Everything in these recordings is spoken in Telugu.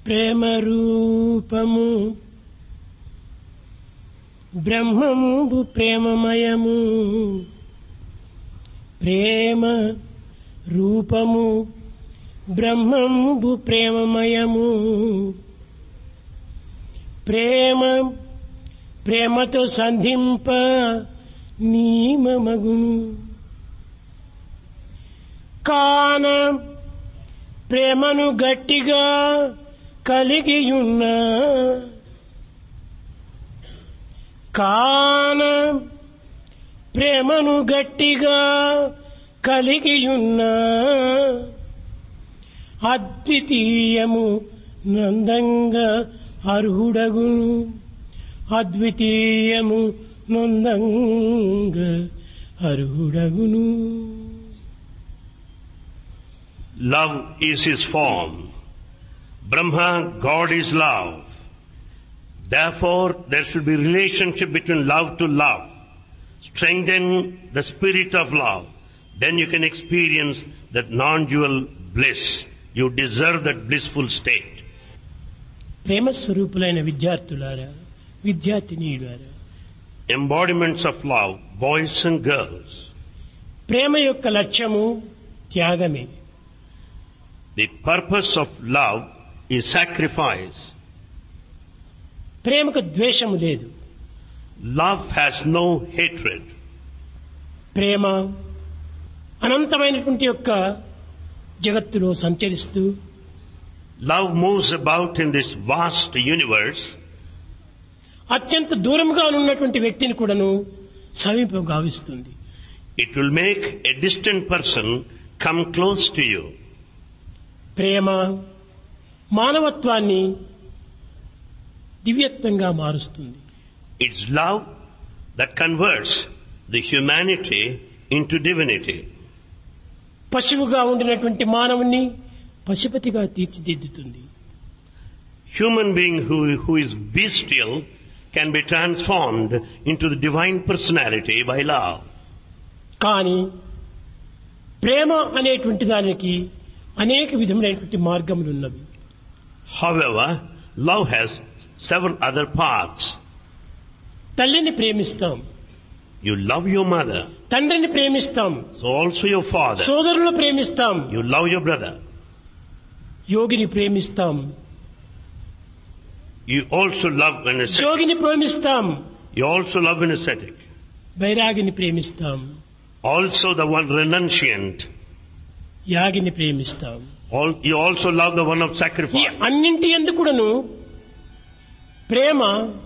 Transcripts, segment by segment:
ప్రేమ రూపము బ్రహ్మము ప్రేమమయము ప్రేమ రూపము బ్రహ్మము ప్రేమమయము ప్రేమ ప్రేమతో సంధింప నీమమగును కాన ప్రేమను గట్టిగా కలిగియున్న కాన ప్రేమను గట్టిగా కలిగియున్న అద్వితీయము నందంగా అర్హుడగును అద్వితీయము నందంగా అర్హుడగును. Love is his form. Brahma, God is love. Therefore, there should be relationship between love to love. Strengthen the spirit of love. Then you can experience that non-dual bliss. You deserve that blissful state. ప్రేమ స్వరూపులైన విద్యార్థులారా విద్యార్థినీయులారా Embodiments of love, boys and girls. ప్రేమ యొక్క లక్ష్యము త్యాగమే. The purpose of love is sacrifice. ప్రేమకు ద్వేషము లేదు. Love has no hatred. ప్రేమ అనంతమైనటువంటి యొక్క జగత్తులో సంచరిస్తూ Love moves about in this vast universe. అత్యంత దూరంగా ఉన్నటువంటి వ్యక్తిని కూడాను సమీపం గావిస్తుంది. It will make a distant person come close to you. ప్రేమ మానవత్వాన్ని దివ్యత్వంగా మారుస్తుంది. It's love that converts the humanity into divinity. పశువుగా ఉండినటువంటి మానవుని పశుపతిగా తీర్చిదిద్దుతుంది. Human being who is bestial can be transformed into the divine personality by love. కానీ ప్రేమ అనేటువంటి దానికి అనేక విధములైనటువంటి మార్గములు ఉన్నవి. However, love has several other paths. తల్లిని ప్రేమిస్తాం, You love your mother, తండ్రిని ప్రేమిస్తాం, so also your father. సోదరులను ప్రేమిస్తాం, You love your brother. యోగిని ప్రేమిస్తాం, You also love an ascetic. యోగిని ప్రేమిస్తాం, You also love an ascetic. బైరాగిని ప్రేమిస్తాం, Also the one renunciant. యాగిని ప్రేమిస్తాం. You also love the one of ఈ sacrifice. అన్నింటి ఎందుకును ప్రేమ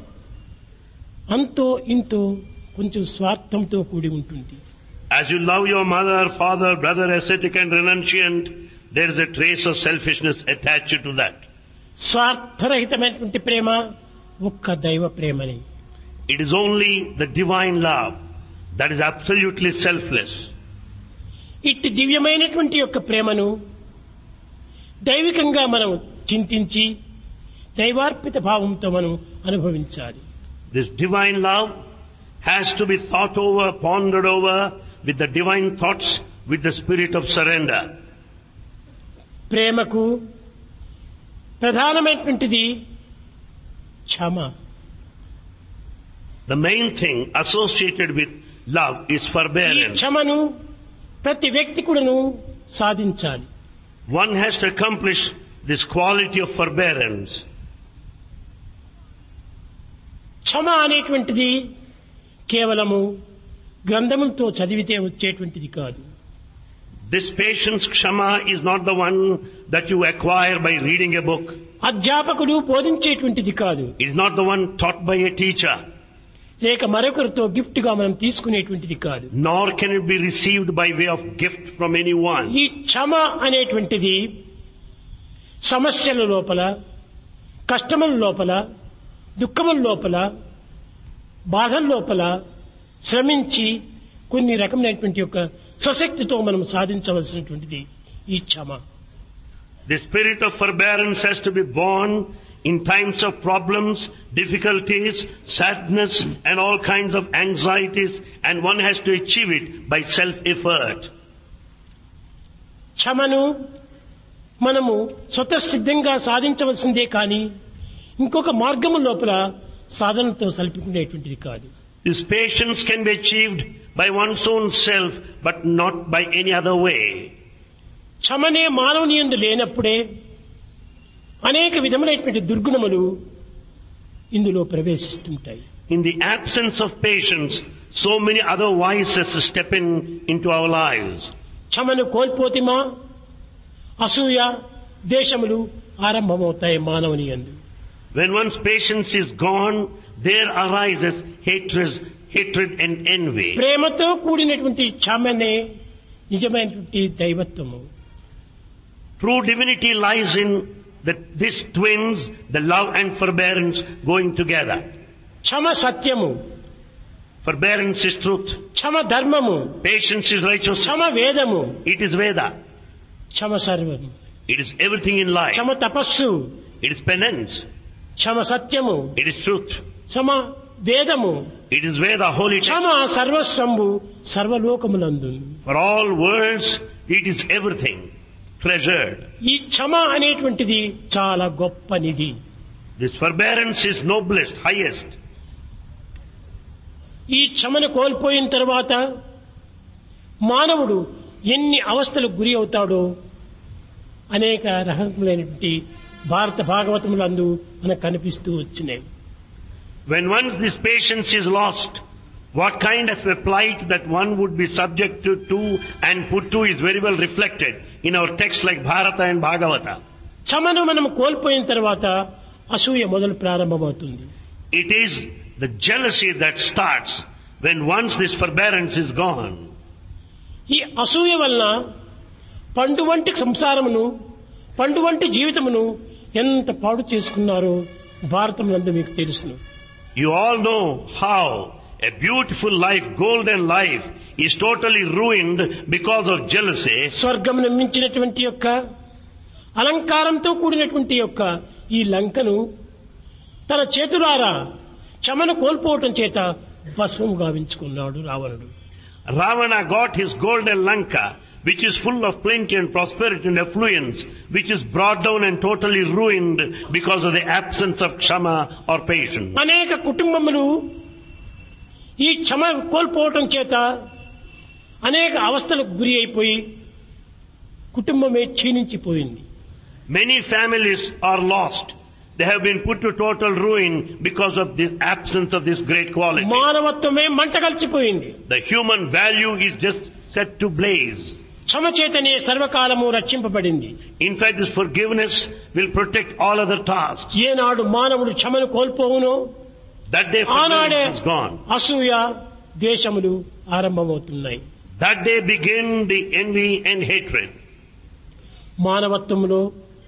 అంతో ఇంతో కొంచెం స్వార్థంతో కూడి ఉంటుంది. As you love your mother, father, brother, ascetic and renunciant, there is a trace of selfishness attached to that. స్వార్థరహితమైనటువంటి ప్రేమ ఒక్క దైవ ప్రేమని. It is only the divine love that is absolutely selfless. ఇట్టి దివ్యమైనటువంటి యొక్క ప్రేమను దైవికంగా మనం చింతించి దైవార్పిత భావంతో మనం అనుభవించాలి. This divine love has to be thought over, pondered over with the divine thoughts, with the spirit of surrender. ప్రేమకు ప్రధానమైనటువంటిది క్షమ. The main thing associated with love is ఈ forbearance. క్షమను ప్రతి వ్యక్తి కూడాను సాధించాలి. One has to accomplish this quality of forbearance. క్షమ అనేటువంటిది కేవలము గ్రంథములతో చదివితే వచ్చేటువంటిది కాదు. This patience, kshama, is not the one that you acquire by reading a book. అధ్యాపకుడు బోధించేటువంటిది కాదు. It is not the one taught by a teacher. లేక మరొకరితో గిఫ్ట్ గా మనం తీసుకునేటువంటిది కాదు. Nor can it be received by way of gift from anyone. ఈ క్షమ అనేటువంటిది సమస్యల లోపల, కష్టముల లోపల, దుఃఖముల లోపల, బాధల లోపల శ్రమించి కొన్ని రకమైనటువంటి యొక్క స్వశక్తితో మనం సాధించవలసినటువంటిది ఈ క్షమ. The spirit of forbearance has to be born in times of problems, difficulties, sadness and all kinds of anxieties, and one has to achieve it by self-effort. క్షమను మనము స్వతసిద్ధంగా సాధించవలసిందే కానీ ఇంకొక మార్గము లోపల సాధనతో సల్పుకునేటువంటిది కాదు. This patience can be achieved by one's own self, but not by any other way. క్షమనే మానవుని యందు లేనప్పుడే అనేక విధములైనటువంటి దుర్గుణములు ఇందులో ప్రవేశిస్తుంటాయి. In the absence of patience, so many other vices step into our lives. క్షమను కోల్పోతిమా అసూయ ద్వేషములు ఆరంభమవుతాయి మానవుని యందు. When one's patience is gone, there arises hatred and envy. ప్రేమతో కూడినటువంటి క్షమనే నిజమైనటువంటి దైవత్వము. True divinity lies in these twins, the love and forbearance going together. క్షమ సత్యము, Forbearance is truth. క్షమ ధర్మము, Patience is righteousness. క్షమ వేదము, It is Veda. క్షమ సర్వము, It is everything in life. క్షమ తపస్సు, It is penance. క్షమ సత్యము, It is truth. క్షమ వేదము, It is Veda, holy text. Kshama సర్వస్వంబు సర్వలోకములందు. For all worlds, it is everything. Treasured. ఈ క్షమ అనేటువంటిది చాలా గొప్ప నిధి. This forbearance is noblest, highest. ఈ క్షమను కోల్పోయిన తర్వాత మానవుడు ఎన్ని అవస్థలకు గురి అవుతాడో అనేక రకములైనటువంటి భారత భాగవతములందు మనకు కనిపిస్తూ వచ్చినాయి. When once this patience is lost, what kind of a plight that one would be subjected to and put to is very well reflected in our texts like Bharata and Bhagavata. క్షమను మనం కోల్పోయిన తర్వాత అసూయ మొదలు ప్రారంభమవుతుంది. It is the jealousy that starts when once this forbearance is gone. ఈ అసూయ వలన పండు వంటి సంసారమును పండు వంటి జీవితమును ఎంత పాడు చేసుకున్నారో భారతమునందు మీకు తెలుసును. You all know how a beautiful life, golden life, is totally ruined because of jealousy. స్వర్గమును మించినటువంటి యొక్క అలంకారంతో కూడినటువంటి యొక్క ఈ లంకను తన చేతులారా క్షమను కోల్పోవటం చేత భస్మము గావించుకున్నాడు రావణుడు. Ravana got his golden Lanka, which is full of plenty and prosperity and affluence, which is brought down and totally ruined because of the absence of ksama or patience. అనేక కుటుంబములు ఈ క్షమ కోల్పోవటం చేత అనేక అవస్థలకు గురి అయిపోయి కుటుంబమే క్షీణించిపోయింది. Many families are lost. They have been put to total ruin because of the absence of this great quality. మానవత్వమే మంటగల్చిపోయింది. The human value is just set to blaze. క్షమ చేతనే సర్వకాలము రక్షింపబడింది. In fact, this forgiveness will protect all other tasks. ఏనాడు మానవుడు క్షమను కోల్పోవునో That day ఆనాడే forgiveness is gone. అసూయ ద్వేషములు ఆరంభమవుతున్నాయి. That day begin the envy and hatred. మానవత్వంలో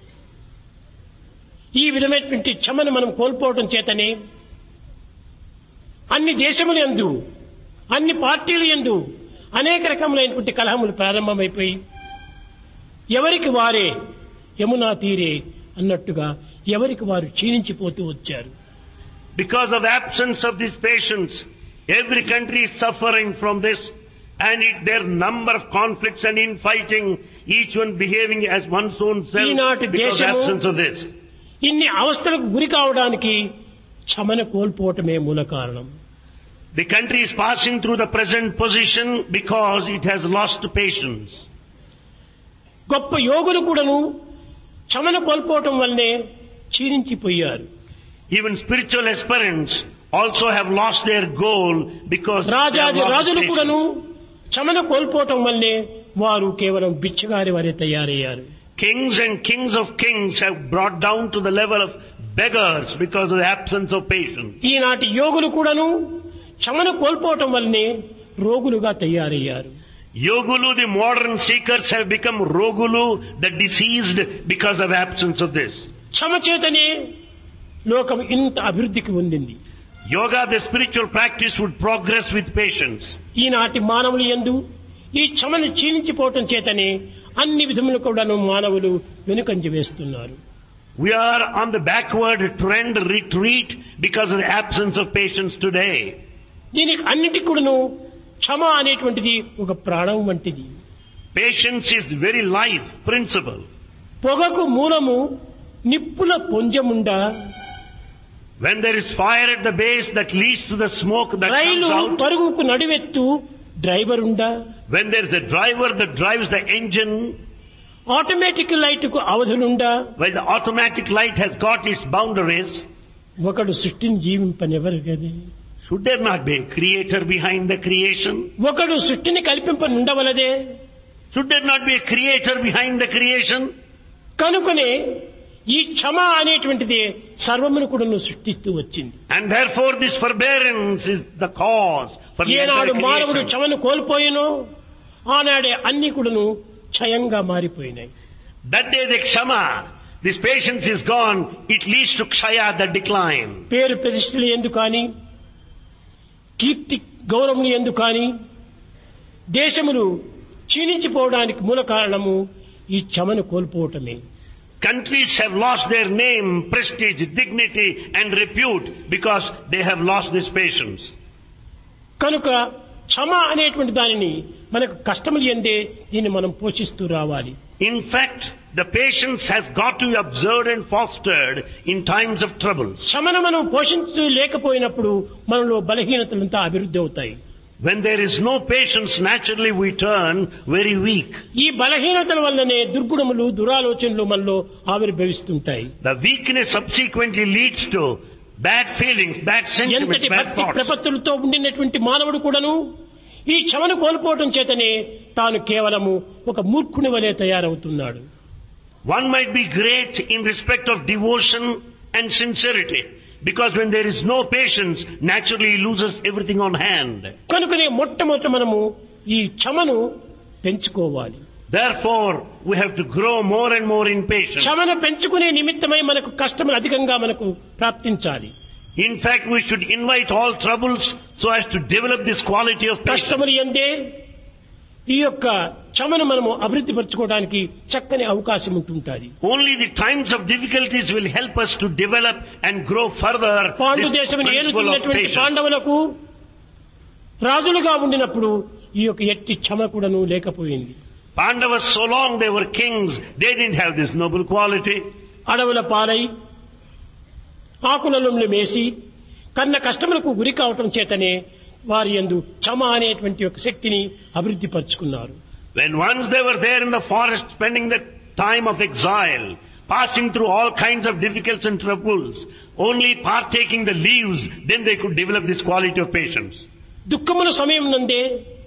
ఈ విధమైనటువంటి క్షమను మనం కోల్పోవడం చేతనే అన్ని దేశముల యందు అన్ని పార్టీల యందు అనేక రకములైనటువంటి కలహములు ప్రారంభమైపోయి ఎవరికి వారే యమునా తీరే అన్నట్టుగా ఎవరికి వారు క్షీణించిపోతూ వచ్చారు. Because of absence of this patience, every country is suffering from this, and there are number of conflicts and infighting, each one behaving as one's own self because of absence of this. ఇన్ని అవస్థలకు గురి కావడానికి క్షమను కోల్పోవటమే మూల కారణం. The country is passing through the present position because it has lost patience. గొప్ప యోగులు కూడాను క్షమను కోల్పోవటం వల్లనే క్షీణించిపోయారు. Even spiritual aspirants also have lost their goal because రాజాది రాజులు కూడాను క్షమను కోల్పోవటం వల్లనే వారు కేవలం బిచ్చగారి వారే తయారయ్యారు. Kings and kings of kings have brought down to the level of beggars because of the absence of patience. ఈనాటి యోగులు కూడాను క్షమను కోల్పోవటం వల్లనే రోగులుగా తయారయ్యారు. Yogulu, the modern seekers, have become Rogulu, the diseased, because of absence of this. క్షమ చేతనే లోకం ఇంత అభివృద్ధికి పొందింది. Yoga, the spiritual practice, would progress with patience. ఈనాటి మానవులు యందు ఈ క్షమను క్షీణించిపోవటం చేతనే అన్ని విధములు కూడాను మానవులు వెనుకంజ వేస్తున్నారు. We are on the backward trend retreat because of the absence of patience today. దీనికి అన్నిటికి కూడాను క్షమ అనేటువంటిది ఒక ప్రాణం వంటిది. Patience is the very life principle. పొగకు మూలము నిప్పుల పొంజముండా, when there is fire at the base that leads to the smoke that rail comes out, పరుగుకు నడివెత్తు డ్రైవర్ ఉండా, when there is a driver that drives the engine, automatic లైట్కు అవధులుండా, while the automatic light has got its boundaries, ఒకడు సృష్టిని జీవింపనెవరు గది, should there not be a creator behind the creation? ఒకడు సృష్టిని కల్పింపనుండవలదే. Should there not be a creator behind the creation? కనుకనే ఈ క్షమ అనేటువంటిది సర్వమును కూడా సృష్టిస్తూ వచ్చింది. And therefore this forbearance is the cause for the ఏనాడు entire మానవుడు creation. క్షమను కోల్పోయినో ఆనాడే అన్ని కూడాను క్షయంగా మారిపోయినాయి. That day the kshama, this patience is gone, it leads to kshaya, the decline. పేరు ప్రతిష్టలు ఎందుకు కానీ, కీర్తి గౌరవములు ఎందుకు కానీ, దేశములు క్షీణించిపోవడానికి మూల కారణము ఈ క్షమను కోల్పోవటమే. Countries have lost their name, prestige, dignity and repute because they have lost this patience. కనుక క్షమ అనేటువంటి దానిని మనకు కష్టములు ఎందే దీన్ని మనం పోషిస్తూ రావాలి. In fact, the patience has got to be observed and fostered in times of troubles. క్షమను మనం పోషించలేకపోయినప్పుడు మనలో బలహీనతలంతా అభివృద్ధి అవుతాయి. When there is no patience, naturally we turn very weak. ఈ బలహీనతల వల్లనే దుర్గుణములు దురాలోచనలు మనలో ఆవిర్భవిస్తుంటాయి. The weakness subsequently leads to bad feelings, bad sentiments, ఎంతటి bad భక్తి thoughts. ప్రపత్తులతో ఉండినటువంటి మానవుడు కూడాను ఈ క్షమను కోల్పోవటం చేతనే తాను కేవలము ఒక మూర్ఖుని వలె తయారవుతున్నాడు. One might be great in respect of devotion and sincerity, because when there is no patience, naturally he loses everything on hand. కనుకనే మొట్టమొదట మనము ఈ క్షమను పెంచుకోవాలి. Therefore, we have to grow more and more in patience. క్షమను పెంచుకునే నిమిత్తమై మనకు కష్టములు అధికంగా మనకు ప్రాప్తించాలి. In fact, we should invite all troubles so as to develop this quality of patience. కష్టములు ఎందే ఈ యొక్క క్షమను మనము అభివృద్ధి పరచుకోవడానికి చక్కని అవకాశం ఉంటుంటుంది. Only the times of difficulties will help us to develop and grow further Pandu this దేశం principle of ఏలుతున్నటువంటి patience. పాండవులకు రాజులుగా ఉండినప్పుడు ఈ యొక్క ఎట్టి క్షమ కూడాను లేకపోయింది. Pandavas, so long they were kings, they didn't have this noble quality. అడవుల పాలై ఆకులలో మేసి కన్న కష్టములకు గురి కావటం చేతనే వారి యందు క్షమ అనేటువంటి ఒక శక్తిని అభివృద్ధి పరుచుకున్నారు. When once they were there in the forest, spending the time of exile, passing through all kinds of difficulties and troubles, only partaking the leaves, then they could develop this quality of patience. దుఃఖముల సమయం నందే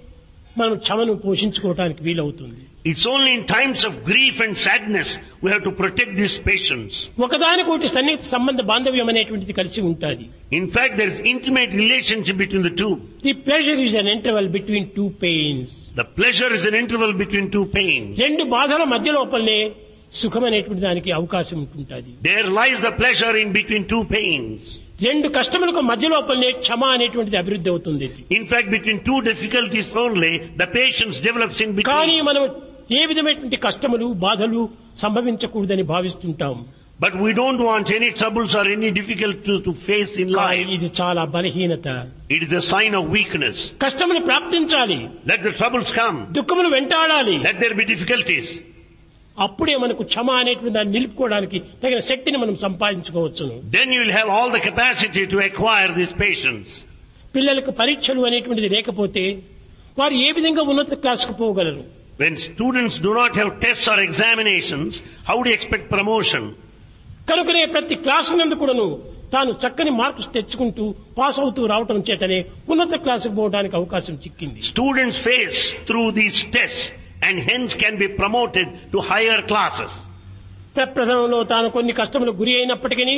మనం క్షమను పోషించుకోవడానికి వీలవుతుంది. It's only in times of grief and sadness we have to protect this patience. ఒకదానికొకటి సన్నిహిత సంబంధ బాంధవ్యం అనేటువంటిది కలిసి ఉంటుంది. In fact, there is intimate relationship between the two. The pleasure is an interval between two pains. The pleasure is an interval between two pains. రెండు బాధల మధ్య లోపలనే సుఖం అనేటువంటి దానికి అవకాశం ఉంటుంటుంది. There lies the pleasure in between two pains. రెండు కష్టములకు మధ్య లోపలనే క్షమ అనేటువంటిది అభివృద్ధి అవుతుంది. In fact, between two difficulties only, the patience develops in కానీ between. మనం ఏ విధమైనటువంటి కష్టములు బాధలు సంభవించకూడదని భావిస్తుంటాం. But we don't want any troubles or any difficulties to face in కానీ life. ఇది చాలా బలహీనత. It is a sign of weakness. కష్టములు ప్రాప్తించాలి, Let the troubles come. దుఃఖములు వెంటాడాలి. Let there be difficulties. అప్పుడే మనకు క్షమ అనేటువంటి దాన్ని నిలుపుకోవడానికి తగిన శక్తిని మనం సంపాదించుకోవచ్చును. Then you will have all the capacity to acquire this patience. పిల్లలకు పరీక్షలు అనేటువంటిది లేకపోతే వారు ఏ విధంగా ఉన్నత క్లాసుకు పోగలరు? When students do not have tests or examinations, how do you expect promotion? కనుకనే ప్రతి క్లాసు నందు కూడాను తాను చక్కని మార్క్స్ తెచ్చుకుంటూ పాస్ అవుతూ రావటం చేతనే ఉన్నత క్లాసుకు పోవడానికి అవకాశం చిక్కింది. Students face through these tests and hence can be promoted to higher classes. ప్రప్రథమంలో తాను కొన్ని కష్టములకు గురి అయినప్పటికీ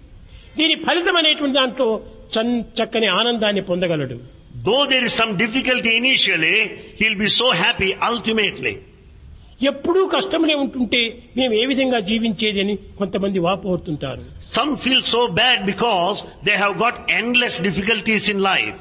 దీని ఫలితం అనేటువంటి దాంట్లో చక్కని ఆనందాన్ని పొందగలడు. Though there is some difficulty initially, he will be so happy ultimately. ఎప్పుడూ కష్టములే ఉంటుంటే మేము ఏ విధంగా జీవించేది అని కొంతమంది వాపోతుంటారు. Some feel so bad because they have got endless difficulties in life.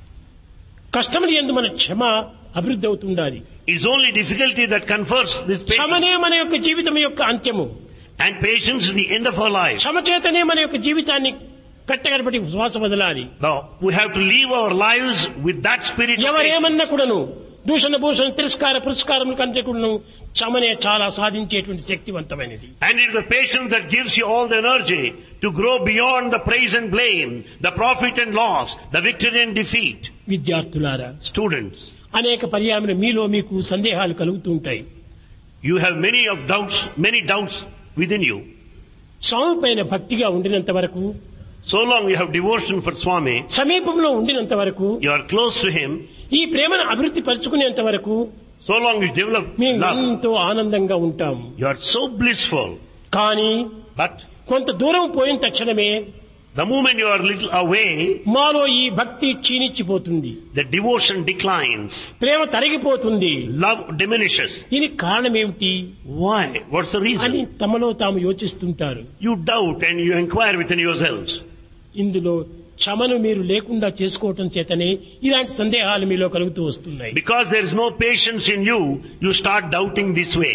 కష్టములు యందు మన క్షమ అభివృద్ధి అవుతుండాలి. It's only difficulty that confers this patience. క్షమనే మన యొక్క జీవితం యొక్క అంత్యము. And patience is the end of our life. క్షమ చేతనే మన యొక్క జీవితాన్ని కట్టగడపటి శ్వాస వదలాలి. Now, we have to live our lives with that spirit of patience. ఎవరేమన్నా కూడాను దూషణ భూషణ తిరస్కార పురస్కారముల కంటే కూడా క్షమనే చాలా సాధించేటువంటి శక్తివంతమైనది. And it is the patience that gives you all the energy to grow beyond the praise and blame, the profit and loss, the victory and defeat. విద్యార్థులారా, Students, అనేక పర్యాయములు మీలో మీకు సందేహాలు కలుగుతూ ఉంటాయి. you have many doubts within you. స్వామి పైన భక్తిగా ఉండినంత వరకు, So long you have devotion for Swami, సమీపంలో ఉండినంత వరకు, you are close to him, ఈ ప్రేమను అభివృద్ధి పరుచుకునేంత వరకు so long you develop మేము love, ఎంతో ఆనందంగా ఉంటాం. you are so blissful. కానీ But కొంత దూరం పోయిన తక్షణమే the moment you are little away, మాలో ఈ భక్తి క్షీణించిపోతుంది, the devotion declines, Prema తరిగిపోతుంది. love diminishes. దీనికి కారణం ఏమిటి Why? What's the అని reason? తమలో తాము యోచిస్తుంటారు. You doubt and you inquire within yourselves. ఇందులో క్షమను మీరు లేకుండా చేసుకోవటం చేతనే ఇలాంటి సందేహాలు మీలో కలుగుతూ వస్తున్నాయి. Because there is no patience in you, you start doubting this way.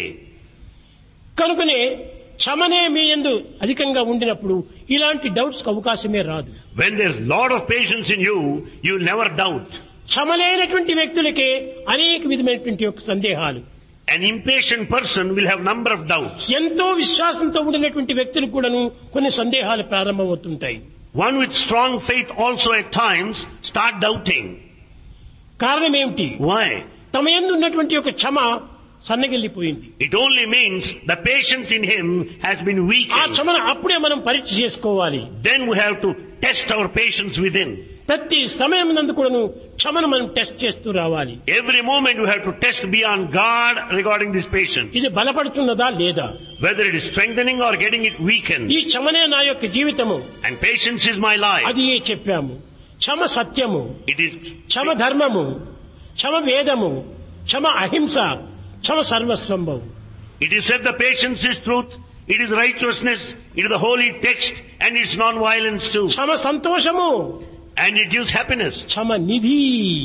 కనుకనే క్షమనే మీ యందు అధికంగా ఉండినప్పుడు ఇలాంటి డౌట్స్ కు అవకాశమే రాదు. When there is lot of patience in you, you never doubt. క్షమలేనటువంటి వ్యక్తులకే అనేక విధమైనటువంటి యొక్క సందేహాలు. An impatient person will have number of doubts. ఎంతో విశ్వాసంతో ఉండినటువంటి వ్యక్తులకు కూడాను కొన్ని సందేహాలు ప్రారంభమవుతుంటాయి. One with strong faith also at times start doubting. కారణం ఏమిటి? Why? తమ యందు ఉన్నటువంటి యొక్క క్షమ సన్నగిల్లిపోయింది. It only means the patience in him has been ఆ weakened. క్షమను అప్పుడే మనం పరీక్ష చేసుకోవాలి. Then we have to test our patience within. ప్రతి సమయం నందు కూడాను క్షమను మనం టెస్ట్ చేస్తూ రావాలి. Every moment we have to test beyond God regarding this patience. ఇది బలపడుతున్నదా లేదా, Whether it is strengthening or getting it weakened. ఈ క్షమనే నా యొక్క జీవితము, And patience is my life. అది చెప్పాము. క్షమ సత్యము, It is క్షమ ధర్మము, క్షమ వేదము, క్షమ అహింస, క్షమ సర్వస్వంభం. It is said the patience is truth, it is righteousness, it is the holy text, and it's non-violence too. క్షమ సంతోషము, And it gives happiness. Kshama Nidhi,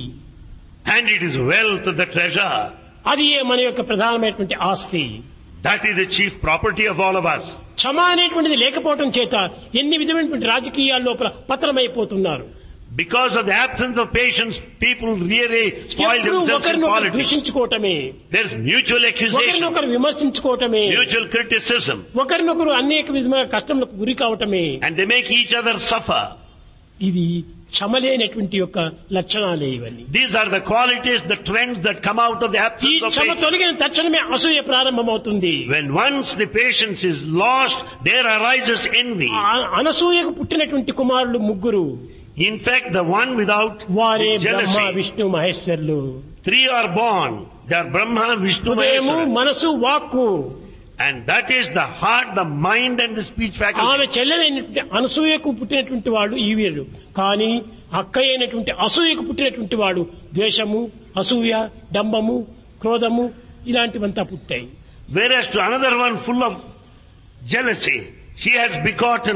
And it is wealth, the treasure. అది మన యొక్క ప్రధానమైనటువంటి ఆస్తి. That is the chief property of all of us. క్షమ అనేటువంటిది లేకపోవటం చేత ఎన్ని విధమైనటువంటి రాజకీయాల లోపల పతనమైపోతున్నారు. Because of the absence of patience, people really spoil ఎప్పుడూ themselves in ఒకరినొకరు politics. దూషించుకోవటమే, There is mutual accusation, ఒకరినొకరు విమర్శించుకోవటమే, mutual criticism, ఒకరినొకరు అనేక విధమైన కష్టములకు గురి కావటమే. and they make each other suffer. ఇది క్షమలేనటువంటి యొక్క లక్షణాలే ఇవన్నీ. These are the qualities, the trends that come out of the ఈ absence of క్షమ patience. తొలగిన తక్షణమే అసూయ ప్రారంభమవుతుంది. When once the patience is lost, there arises envy. అనసూయకు పుట్టినటువంటి కుమారులు ముగ్గురు, In fact, the one without వారే బ్రహ్మ jealousy, Vishnu మహేశ్వరులు. 3 are born. They are Brahma, Vishnu, హృదయము, Maheshwara. మనసు, వాక్కు. And that is the heart, the mind and the speech faculty. ఆమె చెల్లెలైనటువంటి అనసూయకు పుట్టినటువంటి వాడు ఈ వీరుడు. కానీ అక్క అయినటువంటి అసూయకు పుట్టినటువంటి వాడు ద్వేషము, అసూయ, డంబము, క్రోధము ఇలాంటివంతా పుట్టాయి. Whereas to another one full of jealousy, she has begotten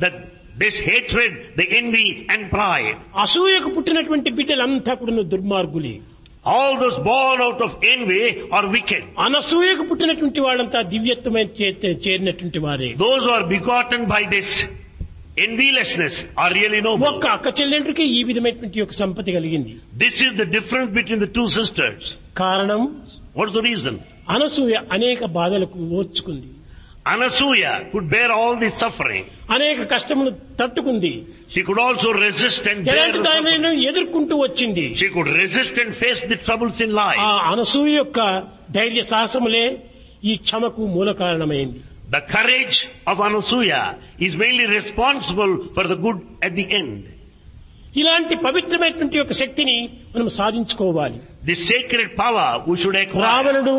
this hatred, the envy and pride. అసూయకు పుట్టినటువంటి బిడ్డలంతా కూడా దుర్మార్గులే. All those born out of envy are wicked. అనసూయకు పుట్టినటువంటి వాళ్ళంతా దివ్యత్వమైన చేరినటువంటి వారే. Those who are begotten by this envylessness are really noble. ఒక్క అక్క చెల్లెండ్రికి ఈ విధమైనటువంటి యొక్క సంపత్తి కలిగింది. This is the difference between the two sisters. కారణం, What's the reason? అనసూయ అనేక బాధలకు ఓర్చుకుంది, Anasuya could bear all the suffering. అనేక కష్టములు తట్టుకుంది, She could also resist and bear ఎలాంటి the suffering. దానిని ఎదుర్కొంటూ వచ్చింది. She could resist and face the troubles in life. ఆ అనసూయ యొక్క ధైర్య సాహసములే ఈ క్షమకు మూల కారణమైంది. The courage of Anasuya is mainly responsible for the good at the end. ఇలాంటి పవిత్రమైనటువంటి యొక్క శక్తిని మనం సాధించుకోవాలి. This sacred power we should acquire. రావణుడు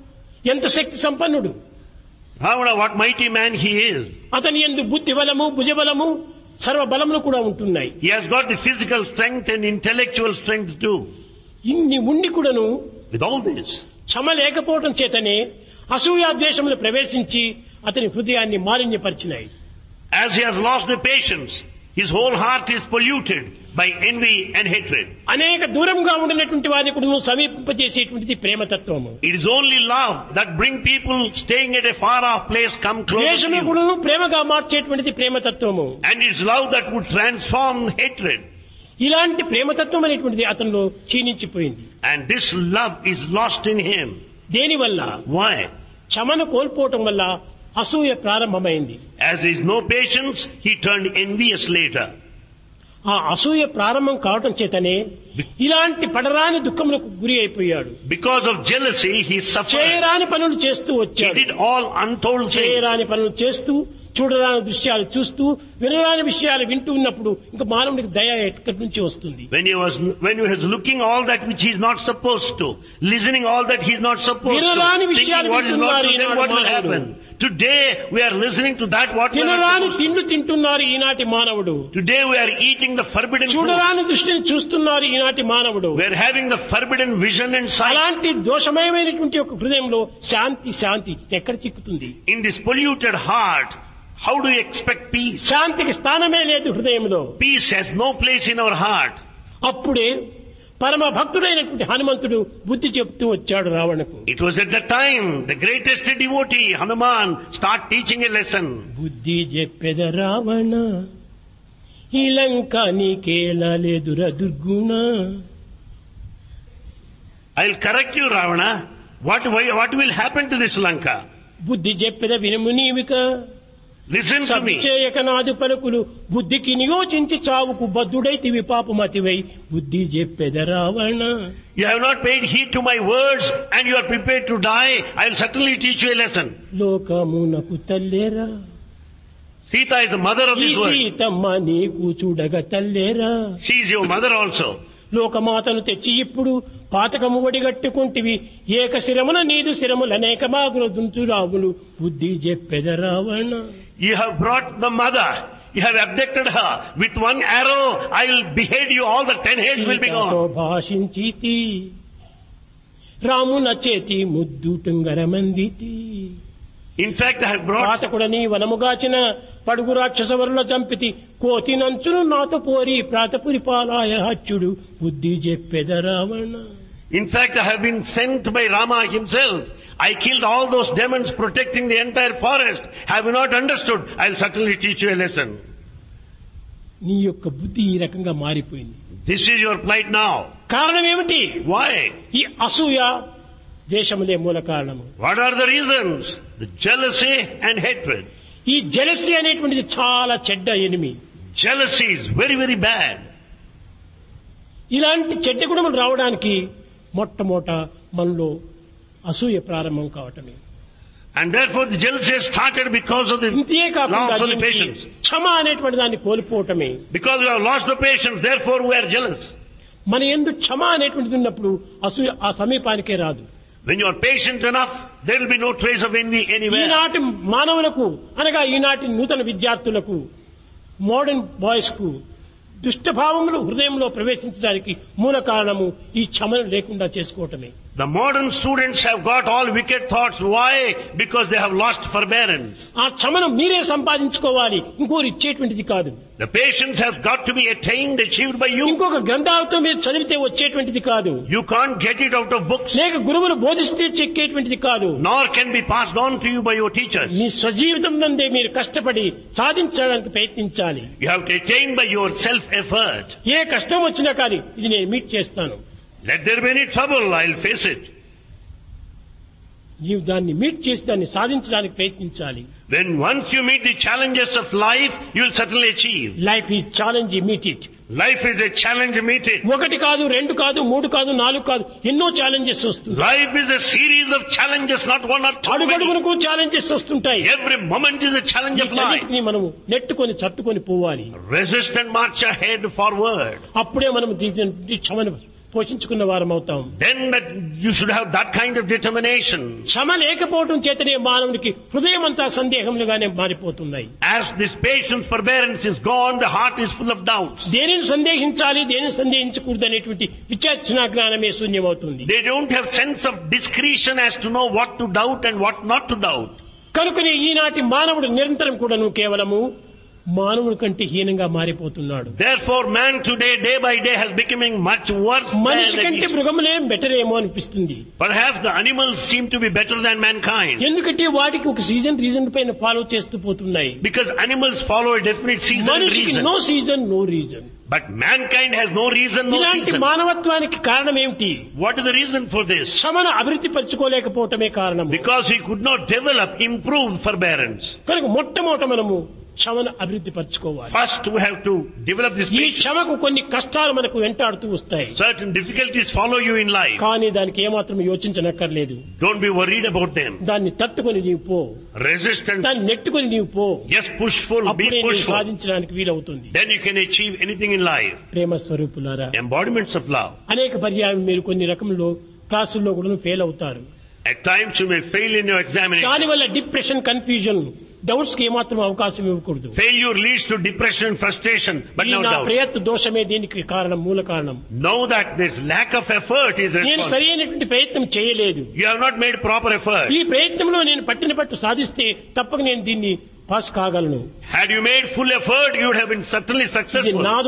ఎంత శక్తి సంపన్నుడు, Ravana, what mighty man he is. అతని యందు బుద్ధి బలము, భుజబలము, సర్వ బలములు కూడా ఉంటున్నాయి. He has got the physical strength and intellectual strength too. ఇన్ని ఉండి కూడాను With all this, క్షమ లేకపోవటం చేతనే అసూయాద్వేషములు ప్రవేశించి అతని హృదయాన్ని మాలిన్యపరిచినాయి. as he has lost the patience, his whole heart is polluted by envy and hatred. అనేక దూరంగా ఉండినటువంటి వారిని కూడా సమీపింపజేసేటువంటిది ప్రేమతత్వము. It is only love that bring people staying at a far off place come closer to ద్వేషము you. కూడా ప్రేమగా మార్చేటువంటిది ప్రేమతత్వము. And it's love that would transform hatred. ఇలాంటి ప్రేమతత్వం అనేటువంటిది అతనిలో క్షీణించిపోయింది. And this love is lost in him. దేనివల్ల? Why? క్షమను కోల్పోవటం వల్ల అసూయ ప్రారంభమైంది. As there is no patience, he turned envious later. ఆ అసూయ ప్రారంభం కావటం చేతనే ఇలాంటి పడరాని దుఃఖములకు గురి అయిపోయాడు. Because of jealousy, he suffered. చేయరాని పనులు చేస్తూ He వచ్చాడు. did all untold things. చేయరాని పనులు చేస్తూ, చూడరాని దృశ్యాలు చూస్తూ, వినరాని విషయాలు వింటూ ఉన్నప్పుడు ఇంకా మానవుడికి దయ ఎక్కడి నుంచి వస్తుంది? When he was looking all that which he is not supposed to, listening all that he is not supposed to, వినరాని thinking విషయాలు what is not to, then వింటున్నారు what will Eenadu happen? Today we are listening to that what we are not తినరాని supposed తిండ్లు తింటున్నారు ఈనాటి మానవుడు. to. Today we are eating the forbidden food. చూడరాని దృష్టిని చూస్తున్నారు ఈనాటి మానవుడు. We are having the forbidden vision and sight. అలాంటి దోషమయమైనటువంటి ఒక హృదయంలో శాంతి ఎక్కడ చిక్కుతుంది? In this polluted heart, how do you expect peace? శాంతికి స్థానమే లేదు హృదయంలో. Peace has no place in our heart. అప్పుడే పరమ భక్తుడైనటువంటి హనుమంతుడు బుద్ధి చెప్తూ వచ్చాడు రావణకు. It was at that time the greatest devotee, Hanuman, start teaching a lesson. బుద్ధి చెప్పెద రావణ ఈ లంక నీకేలా లేదురా దుర్గుణ. I'll correct you, Ravana. What will happen to this Lanka? బుద్ధి చెప్పెద వినుము నీవిక Listen to me. సత్యయక నాదు పలుకులు బుద్ధికి నియోచించి చావుకు బద్ధుడైతివి పాపమతివై బుద్ధి చెప్పెద Ravana. You have not paid heed to my words and you are prepared to die. I'll certainly teach you a lesson. లోకమునకు తల్లేరా Sita is the mother of ఈ this world. సీతమ్మ నీకు చూడగ తల్లేరా. She is your mother also. లోకమాతను తెచ్చి ఇప్పుడు పాతకము ఒడిగట్టుకుంటివి ఏక శిరమున నీదు శిరముల అనేక మాగులు దుంతురావులు బుద్ధి చెప్పెద Ravana. You have brought the mother. You have abducted her. With one arrow, I will behead you. All the 10 heads will be సీతతో gone. భాషించితి రామున చేతి ముద్దు టుంగరమందితి. In fact, I have brought... పాతకుడని వనముగాచిన పడుగు రాక్షసవరుల చంపితి కోతి నంచును నాతో పోరి ప్రాతపురి పాలాయ హచ్చుడు బుద్ధి చెప్పెద Ravana. In fact, I have been sent by Rama himself. I killed all those demons protecting the entire forest. Have you not understood? I'll certainly teach you a lesson. నీ యొక్క బుద్ధి ఈ రకంగా మారిపోయింది. This is your plight now. కారణం ఏమిటి? Why? ఈ అసూయ ద్వేషములే మూల కారణము. What are the reasons? The jealousy and hatred. ఈ జెలసీ అనేటువంటిది చాలా చెడ్డ enemy. Jealousy is very, very bad. ఇలాంటి చెడ్డ గుణములు రావడానికి మొట్టమొదట మనలో అసూయ ప్రారంభం కావటమే. And therefore the jealousy has started because of the ఇంతే కాకుండా loss of the దీనికి patience. క్షమ అనేటువంటి దాన్ని కోల్పోవటమే. Because we have lost the patience, therefore we are jealous. మన యందు క్షమ అనేటువంటిది ఉన్నప్పుడు అసూయ ఆ సమీపానికే రాదు. When you are patient enough, there will be no trace of envy anywhere. ఈనాటి మానవులకు అనగా ఈనాటి నూతన విద్యార్థులకు మోడర్న్ బాయ్స్ కు దుష్టభావములు హృదయంలో ప్రవేశించడానికి మూల కారణము ఈ క్షమను లేకుండా చేసుకోవటమే. The modern students have got all wicked thoughts. Why? Because they have lost forbearance. ఆ క్షమను మీరే సంపాదించుకోవాలి, ఇంకోరు ఇచ్చేటువంటిది కాదు. The patience has got to be attained, achieved by you. ఇంకొక గ్రంథాలతో మీరు చదివితే వచ్చేటువంటిది కాదు. You can't get it out of books, లేక గురువులు బోధిస్తే చెక్కేటువంటిది కాదు. nor can be passed on to you by your teachers. మీ స్వజీవితం నందే మీరు కష్టపడి సాధించడానికి ప్రయత్నించాలి. You have to attain by your self-effort. ఏ కష్టం వచ్చినా కానీ ఇది నేను మీట్ చేస్తాను. Let there be any trouble, I'll face it. నీవు దాన్ని మీట్ చేసి దాన్ని సాధించడానికి ప్రయత్నించాలి. When once you meet the challenges of life, you will certainly achieve. Life ఈ challenge meet it. Life is a challenge, meet it. ఒకటి కాదు, రెండు కాదు, మూడు కాదు, నాలుగు కాదు, ఎన్నో ఛాలెంజెస్ వస్తుంది. Life is a series of challenges, not one or two. Many. అడుగడుగునకు ఛాలెంజెస్ వస్తుంటాయి. Every moment is a challenge of life. వీటన్నిటిని మనము నెట్టుకొని చట్టుకొని పోవాలి. Resist and march ahead forward. అప్పుడే మనం దీని క్షమను పోషించుకున్న వారం అవుతాం. Then that you should have that kind of determination. క్షమ లేకపోవడం చేతనే మానవునికి హృదయం అంతా సందేహములుగానే మారిపోతున్నాయి. As this patience, forbearance is gone, the heart is full of doubts. దేనిని సందేహించాలి, దేనిని సందేహించకూడదు అనేటువంటి విచక్షణ జ్ఞానమే శూన్యమవుతుంది. They don't have sense of discretion as to know what to doubt and what not to doubt. కనుకనే ఈనాటి మానవుడు నిరంతరం కూడాను కేవలము మానవుని కంటే హీనంగా మారిపోతున్నాడు. Therefore, man today, day by day, has becoming much worse మనిషి than కంటే he is. మృగములే బెటర్ ఏమో అనిపిస్తుంది. Perhaps the animals seem to be better than mankind. ఎందుకంటే వాటికి ఒక రీజన్ పైన ఫాలో చేస్తూ పోతున్నాయి. Because animals follow a definite season and మనిషికి reason. No season no reason. But mankind has no reason, no ఇలాంటి season. మానవత్వానికి కారణం ఏమిటి? What is the reason for this? క్షమను అభివృద్ధి పరచుకోలేకపోవటమే కారణం. Because we could not develop, improve forbearance. కనుక మొట్టమొదట మనము క్షమను అభివృద్ధి పరచుకోవాలి. First we have to develop this ఈ patience. క్షమకు కొన్ని కష్టాలు మనకు వెంటాడుతూ వస్తాయి. Certain difficulties follow you in life. కానీ దానికి ఏమాత్రం యోచించనక్కర్లేదు. Don't be worried about them. దాన్ని తట్టుకొని నీవు పో. Resistance. దాన్ని నెట్టుకొని నీవు పో. Yes, pushful, be అప్పుడే నీవు pushful. సాధించడానికి వీలవుతుంది. Then you can achieve anything in life. ప్రేమ స్వరూపులారా, Embodiments of love. అనేక పర్యాయం మీరు కొన్ని రకములో క్లాసుల్లో కూడా ఫెయిల్ అవుతారు. At times you may fail in your examination. దానివల్ల డిప్రెషన్, కన్ఫ్యూజన్, డౌట్స్ కి ఏమాత్రం అవకాశం ఇవ్వకూడదు. Failure leads to depression and frustration, but ఈ no నా doubt. ప్రయత్న దోషమే దీనికి కారణం, మూల కారణం. Know that this lack of effort is నేను responsible. సరైనటువంటి ప్రయత్నం చేయలేదు. You have not made proper effort. ఈ ప్రయత్నంలో నేను పట్టిన పట్టు సాధిస్తే తప్పక నేను దీన్ని పాస్ కాగలను. Had you made full effort, you would have been certainly ఇది successful. నా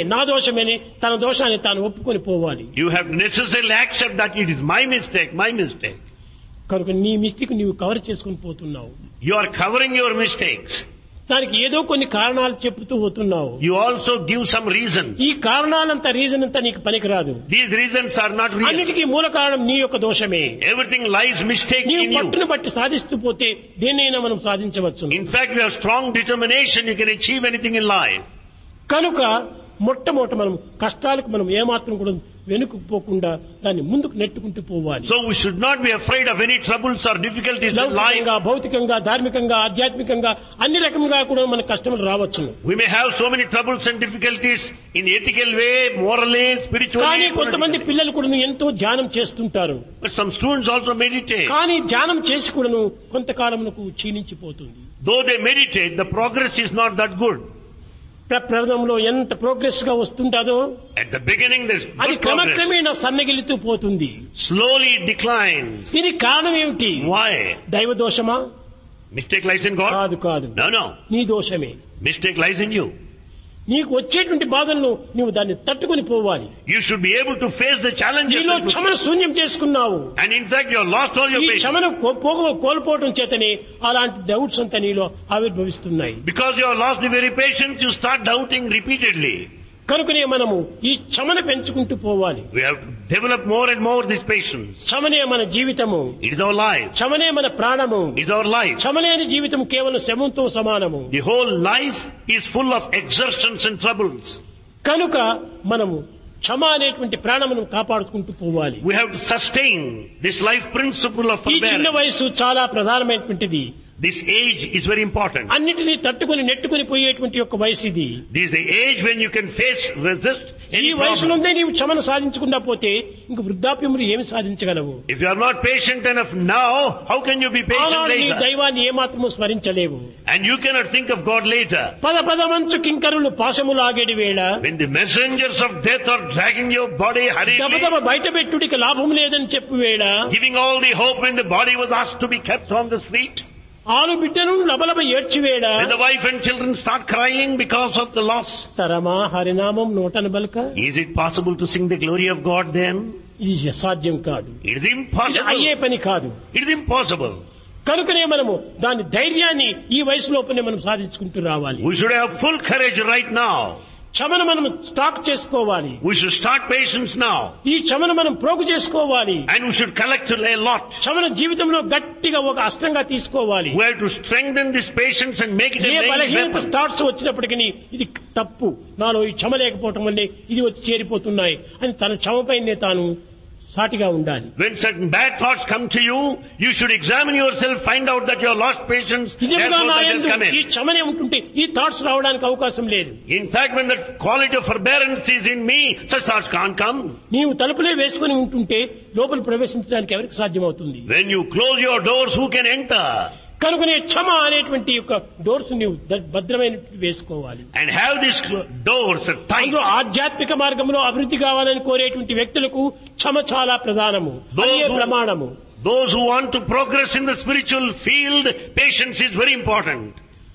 దోషమే తన దోషాన్ని తాను ఒప్పుకొని పోవాలి. You have necessarily accept that it is my mistake. కనుక నీ మిస్టేక్ నీవు కవర్ చేసుకుని పోతున్నావు. You are covering your mistakes. దానికి ఏదో కొన్ని కారణాలు చెప్తూ పోతున్నావు. You also give some reasons. ఈ కారణాలంతా రీజన్ అంతా నీకు పనికిరాదు. These reasons are not real. అన్నిటికీ మూల కారణం నీ యొక్క దోషమే. Everything lies mistake నీవు in you. పట్టును బట్టి సాధిస్తూ పోతే దేన్నైనా మనం సాధించవచ్చు. In fact, you have strong determination, you can achieve anything in life. కనుక మొట్టమొదట మనం కష్టాలకు మనం ఏమాత్రం కూడా వెనుకపోకుండా దాన్ని ముందుకు నెట్టుకుంటూ పోవాలి. So we should not be afraid of any troubles or difficulties in life. లౌకికంగా, భౌతికంగా, ధార్మికంగా, ఆధ్యాత్మికంగా అన్ని రకముగా కూడా మన కష్టములు రావచ్చును. We may have so many troubles and difficulties in ethical way, morally, spiritually. కానీ కొంతమంది politically. పిల్లలు కూడా ఎంతో ధ్యానం చేస్తుంటారు. But some students also meditate. కానీ ధ్యానం చేసి కూడాను కొంతకాలమునకు క్షీణించిపోతుంది. Though they meditate, the progress is not that good. ప్రప్రథమంలో ఎంత ప్రోగ్రెస్ గా వస్తుంటాదో At the beginning there's అది good progress. క్రమక్రమేణా సన్నగిలుతూ పోతుంది. Slowly it declines. దీనికి కారణం ఏమిటి? Why? దైవ దోషమా? Mistake lies in God? కాదు. No. నీ దోషమే. Mistake lies in you. నీకు వచ్చేటువంటి బాధలను నువ్వు దాన్ని తట్టుకొని పోవాలి. You should be able to face the challenges. నీలో క్షమను శూన్యం చేసుకున్నావు. And in fact, you have lost all your ఈ patience. క్షమను కోల్పోవటం చేతనే అలాంటి డౌట్స్ అంతా నీలో ఆవిర్భవిస్తున్నాయి. Because you have lost the very patience, you start doubting repeatedly. కనుకనే మనము ఈ క్షమను పెంచుకుంటూ పోవాలి. We have to develop more and more this patience. క్షమనే మన జీవితము. It is our life. క్షమనే మన ప్రాణము. It is our life. క్షమలేని జీవితం కేవలం శ్రమంతో సమానము. The whole life is full of exertions and troubles. కనుక మనము క్షమ అనేటువంటి ప్రాణమును కాపాడుకుంటూ పోవాలి. We have to sustain this life principle of ఈ చిన్న forbearance. వయసు చాలా ప్రధానమైనటువంటిది. This age is very important. అన్నిటినీ తట్టుకొని నెట్టుకొని పోయేటువంటి యొక్క వయసు ఇది. This is the age when you can face, resist ఈ any problem. వయసులోనే నీవు క్షమను సాధించకుండా పోతే ఇంక వృద్ధాప్యములు ఏమి సాధించగలవు? If you are not patient enough now, how can you be patient ఆనాడు నీ later? దైవాన్ని ఏమాత్రము స్మరించలేవు. And you cannot think of God later. పదమంచు కింకరులు పాశములాగేడి వేళ When the messengers of death are dragging your body hurriedly, దబదబ బయట పెట్టుడికి లాభం లేదని చెప్పు వేళ giving all the hope when the body was asked to be kept on the street, ఆలు బిడ్డను లబలబ ఏడ్చివేడ when the wife and children start crying because of the loss, తరమా హరినామం నోటను బలక is it possible to sing the glory of God then? ఇది సాధ్యం కాదు. It is ఇది impossible. అయ్యే పని కాదు. It is impossible. కనుకనే మనము దాని ధైర్యాన్ని ఈ వయసు లోపలనే మనం సాధించుకుంటూ రావాలి. We should have full courage right now. క్షమను మనం స్టాక్ చేసుకోవాలి. We should start patience now. ఈ క్షమను మనం ప్రోగు చేసుకోవాలి. And we should collect a lot. క్షమను జీవితంలో గట్టిగా ఒక అస్త్రంగా తీసుకోవాలి. We have to strengthen this patience and make it a a main బలహీనత weapon. స్టార్ట్స్ వచ్చినప్పటికీ ఇది తప్పు, నాలో ఈ క్షమ లేకపోవటం వల్లే ఇది వచ్చి చేరిపోతున్నాయి అని తన క్షమపైనే తాను సాటిగా ఉండాలి. When certain bad thoughts come to you, you should examine yourself, find out that you have lost patience, నిజంగా therefore నా that has యందు come ఈ in. క్షమనే ఉంటుంటే ఈ థాట్స్ రావడానికి అవకాశం లేదు. In fact, when that quality of forbearance is in me, such thoughts can't come. నీవు తలుపులే వేసుకుని ఉంటుంటే లోపల ప్రవేశించడానికి ఎవరికి సాధ్యమవుతుంది? When you close your doors, who can enter? కనుకనే క్షమ అనేటువంటి యొక్క డోర్స్ నీవు భద్రమైన వేసుకోవాలి. And have these doors tight. అందులో ఆధ్యాత్మిక మార్గంలో అభివృద్ధి కావాలని కోరేటువంటి వ్యక్తులకు క్షమ చాలా ప్రధానము, అదే ప్రమాణము. Those who want to progress in the spiritual field, patience is very important.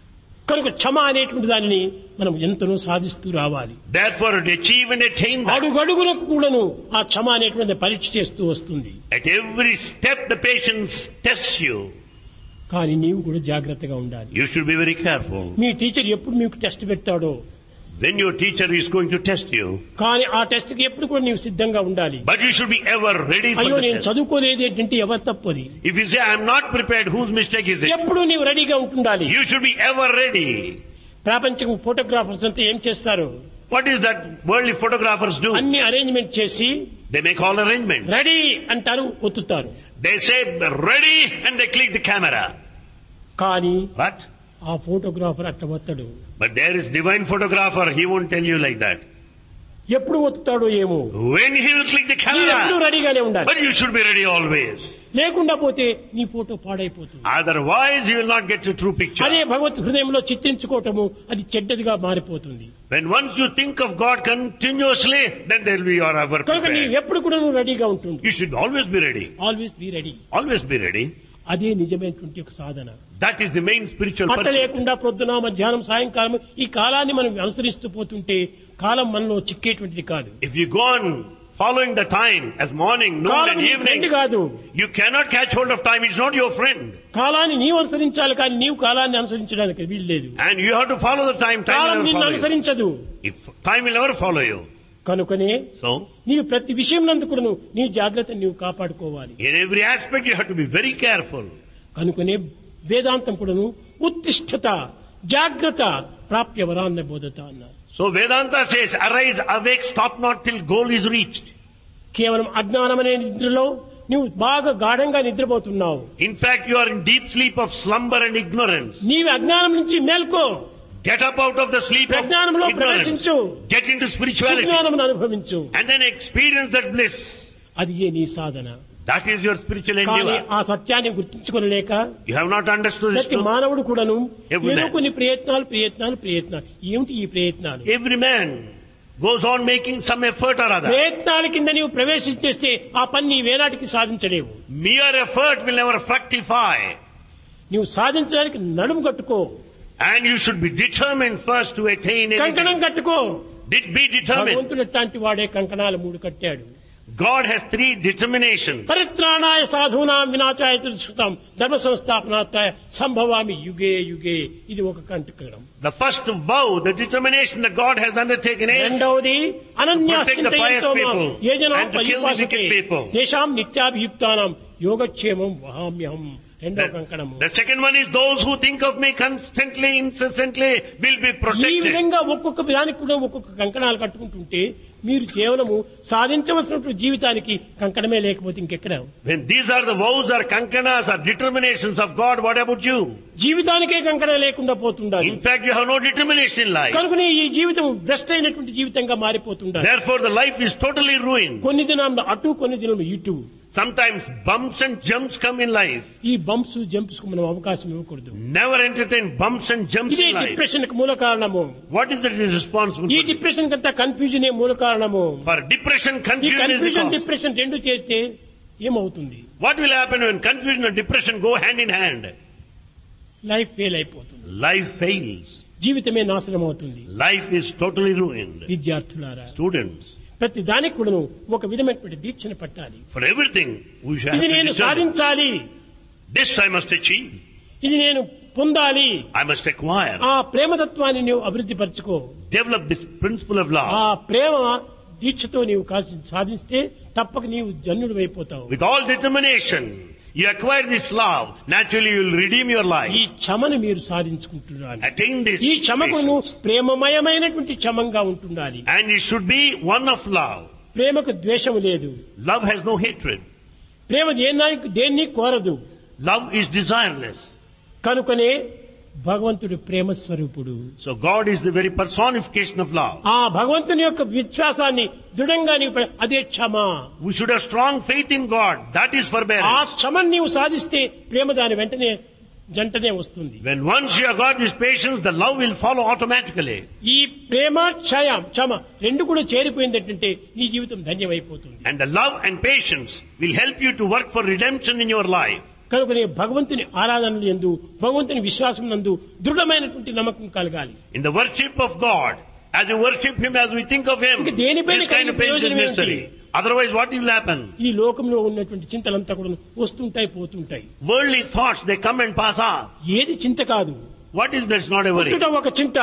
కనుక క్షమ అనేటువంటి దానిని మనం ఎంతనో సాధిస్తూ రావాలి. Therefore, to achieve and attain that, అడుగడుగులకు కూడాను ఆ క్షమ అనేటువంటి పరీక్ష చేస్తూ వస్తుంది. at every step the patience tests you. కానీ నీవు కూడా జాగ్రత్తగా ఉండాలి. You should be very careful. మీ టీచర్ ఎప్పుడు మీకు టెస్ట్ పెడతాడో, When your teacher is going to test you, కానీ ఆ టెస్ట్ కి ఎప్పుడు కూడా నీవు సిద్ధంగా ఉండాలి. but you should be ever ready for అయ్యో the నేను test. చదువుకోలేదు ఏంటంటే ఎవరు తప్పది. If you say, I am not prepared, whose mistake is it? ఎప్పుడు నీవు రెడీగా ఉంటుండాలి. You should be ever ready. ప్రపంచం ఫోటోగ్రాఫర్స్ అంతా ఏం చేస్తారు? What is that worldly photographers do? అన్ని అరేంజ్మెంట్ చేసి They make all arrangements. Ready అంటారు, ఒత్తుతారు. They say, ready, and they click the camera. కానీ But ఆ ఫోటోగ్రాఫర్ అట్ట ఒత్తడు. But there is divine photographer, he won't tell you like that. ఎప్పుడు ఒత్తుతాడో ఏమో. When he will click the ఎప్పుడు camera, రెడీగానే ఉండాలి. but you should be ready always. లేకుండా పోతే నీ ఫోటో పాడైపోతుంది. Otherwise you will not get a true picture. అదే భగవత్ హృదయంలో చిత్రించుకోవటము అది చెడ్డదిగా మారిపోతుంది. When once you think of God continuously, then there will be your ever కనుక నీ prepared. ఎప్పుడు కూడా నువ్వు రెడీగా ఉంటుంది. You should always be ready. Always be ready. Always be ready. అదే నిజమైనటువంటి ఒక సాధన. That is the main spiritual పట్ట pursuit. లేకుండా ప్రొద్దున మధ్యాహ్నం సాయంకాలం ఈ కాలాన్ని మనం అనుసరిస్తూ పోతుంటే కాలం మనలో చిక్కేటువంటిది కాదు. If you go on following the time as morning, noon కాలం and నీ evening, ఫ్రెండ్ కాదు. you cannot catch hold of time. It's not your friend. కాలాన్ని నీవు అనుసరించాలి, కానీ నీవు కాలాన్ని అనుసరించడానికి వీల్లేదు. And you have to follow the time. Time column will never నిన్ను follow you. అనుసరించదు. If time will never follow you. కనుకనే So, నీవు ప్రతి విషయం నందు కూడా నీ జాగ్రత్త నీవు కాపాడుకోవాలి. in every aspect you have to be very careful. కనుకనే వేదాంతం కూడాను ఉత్తిష్ఠత జాగ్రత్త ప్రాప్య వరాన్న బోధత అన్నారు. So Vedanta says, arise, awake, stop not till goal is reached. కేవలం అజ్ఞానం అనే నిద్రలో నువ్వు బాగా గాఢంగా నిద్రపోతున్నావు. In fact, you are in deep sleep of slumber and ignorance. నీవు అజ్ఞానం నుంచి మేల్కో. Get up out of the sleep of ప్రజ్ఞానంలో ignorance. ప్రవేశించు. Get into spirituality. విజ్ఞానం అనుభవించు. And then experience that bliss. అది ఏ నీ సాధన. That is your spiritual కానీ endeavor. ఆ సత్యాన్ని గుర్తించుకోలేక You have not understood this ప్రతి truth. మానవుడు కూడాను Every ఏదో man. కొన్ని ప్రయత్నాలు ఏమిటి ఈ ప్రయత్నాలు? Every man goes on making some effort or other. ప్రయత్నాల కింద నీవు ప్రవేశించేస్తే ఆ పని నీ వేనాటికి సాధించలేవు. Mere effort will never fructify. నీవు సాధించడానికి నడుము కట్టుకో. And you should be determined first to attain కంకణం anything. కట్టుకో. Be determined. భగవంతుడు ఎట్లాంటి వాడే కంకణాలు 3 కట్టాడు. God has 3 determinations. పరిత్రాణాయ సాధూనాం వినాశాయ దుష్కృతం ధర్మ సంస్థాపనార్థాయ సంభవామి యుగే యుగే. ఇది ఒక కంకణం. The first vow, the determination that God has undertaken is రెండవది protect the pious people యోజనం and to kill the wicked people. దేశాం నిత్యాభియుక్తానం యోగక్షేమం వహామ్యహం. రెండవ కంకణము. The second one is those who think of me constantly, incessantly will be ఈ protected. విధంగా ఒక్కొక్క దానికి కూడా ఒక్కొక్క కంకణాలు కట్టుకుంటుంటే మీరు కేవలము సాధించవలసినటువంటి జీవితానికి కంకణమే లేకపోతే ఇంకెక్కడ? When these are the vows or kankanas or determinations of God, what about you? జీవితానికే కంకణం లేకుండా పోతుండాలి. In fact, you have no determination in life. కనుకనే ఈ జీవితం భ్రష్ట అయినటువంటి జీవితంగా మారిపోతుండాలి. Therefore, the life is totally ruined. కొన్ని దినాలు అటు కొన్ని దినాలు ఇటు. Sometimes bumps and jumps come in life. ఈ బంప్స్ జంప్స్ కు మనం అవకాశం ఇవ్వకూడదు. Never entertain bumps and jumps ఇదే in life. డిప్రెషన్ కు మూల కారణము. What is the responsible ఈ for? డిప్రెషన్ కంతా కన్ఫ్యూజన్ మూల కారణము. For depression, ఈ confusion is the confusion cause. Depression రెండు చేస్తే ఏమవుతుంది? What will happen when confusion and depression go hand in hand? Life fail అయిపోతుంది. Life fails. జీవితమే నాశనం అవుతుంది. Life is totally ruined. విద్యార్థులారా, Students, ప్రతి దానికి కూడాను ఒక విధమైనటువంటి దీక్షను పట్టాలి. for everything we shall ఇది have to నేను determine. సాధించాలి, This I must achieve. ఇది నేను పొందాలి. I must acquire. ఆ ప్రేమతత్వాన్ని నీవు అభివృద్ధి పరచుకో. Develop this principle of ఆ love. ప్రేమ దీక్షతో నీవు సాధిస్తే తప్పక నీవు జన్యుడు అయిపోతావు. With all determination, you acquire this love. Naturally, you will redeem your ఈ life. క్షమను మీరు సాధించుకుంటున్నారు. Attain this. ఈ క్షమకు patience. నువ్వు ప్రేమమయమైనటువంటి క్షమంగా ఉంటుండాలి. And it should be one of love. ప్రేమకు ద్వేషము లేదు. Love has no hatred. ప్రేమ దేన్ని కోరదు. Love is desireless. కనుకనే భగవంతుడు ప్రేమ స్వరూపుడు. So God is the very personification of love. ఆ భగవంతుని యొక్క విశ్వాసాన్ని దృఢంగా నీవు అదే క్షమ. We should have strong faith in God. That is ఆ forbearance. క్షమను నీవు సాధిస్తే ప్రేమ దాని వెంటనే జంటనే వస్తుంది. When once you have got this patience, the love will follow automatically. ఈ ప్రేమ క్షమ రెండు కూడా చేరిపోయిందంటే నీ జీవితం ధన్యమైపోతుంది. And the love and patience will help you to work for redemption in your life. కనుకనే భగవంతుని ఆరాధన యందు భగవంతుని విశ్వాసం నందు దృఢమైనటువంటి నమ్మకం కలగాలి. In the worship of God, as you worship Him, as we think of Him, ఇంక దేనిపైన this kind of faith is ప్రయోజనం ఏంటి? necessary. Otherwise, what will happen? ఈ లోకంలో ఉన్నటువంటి చింతలంతా కూడా వస్తుంటాయి పోతుంటాయి. Worldly thoughts, they come and pass on. ఏది చింత కాదు. What is that's not a worry? పుట్టుట ఒక చింత,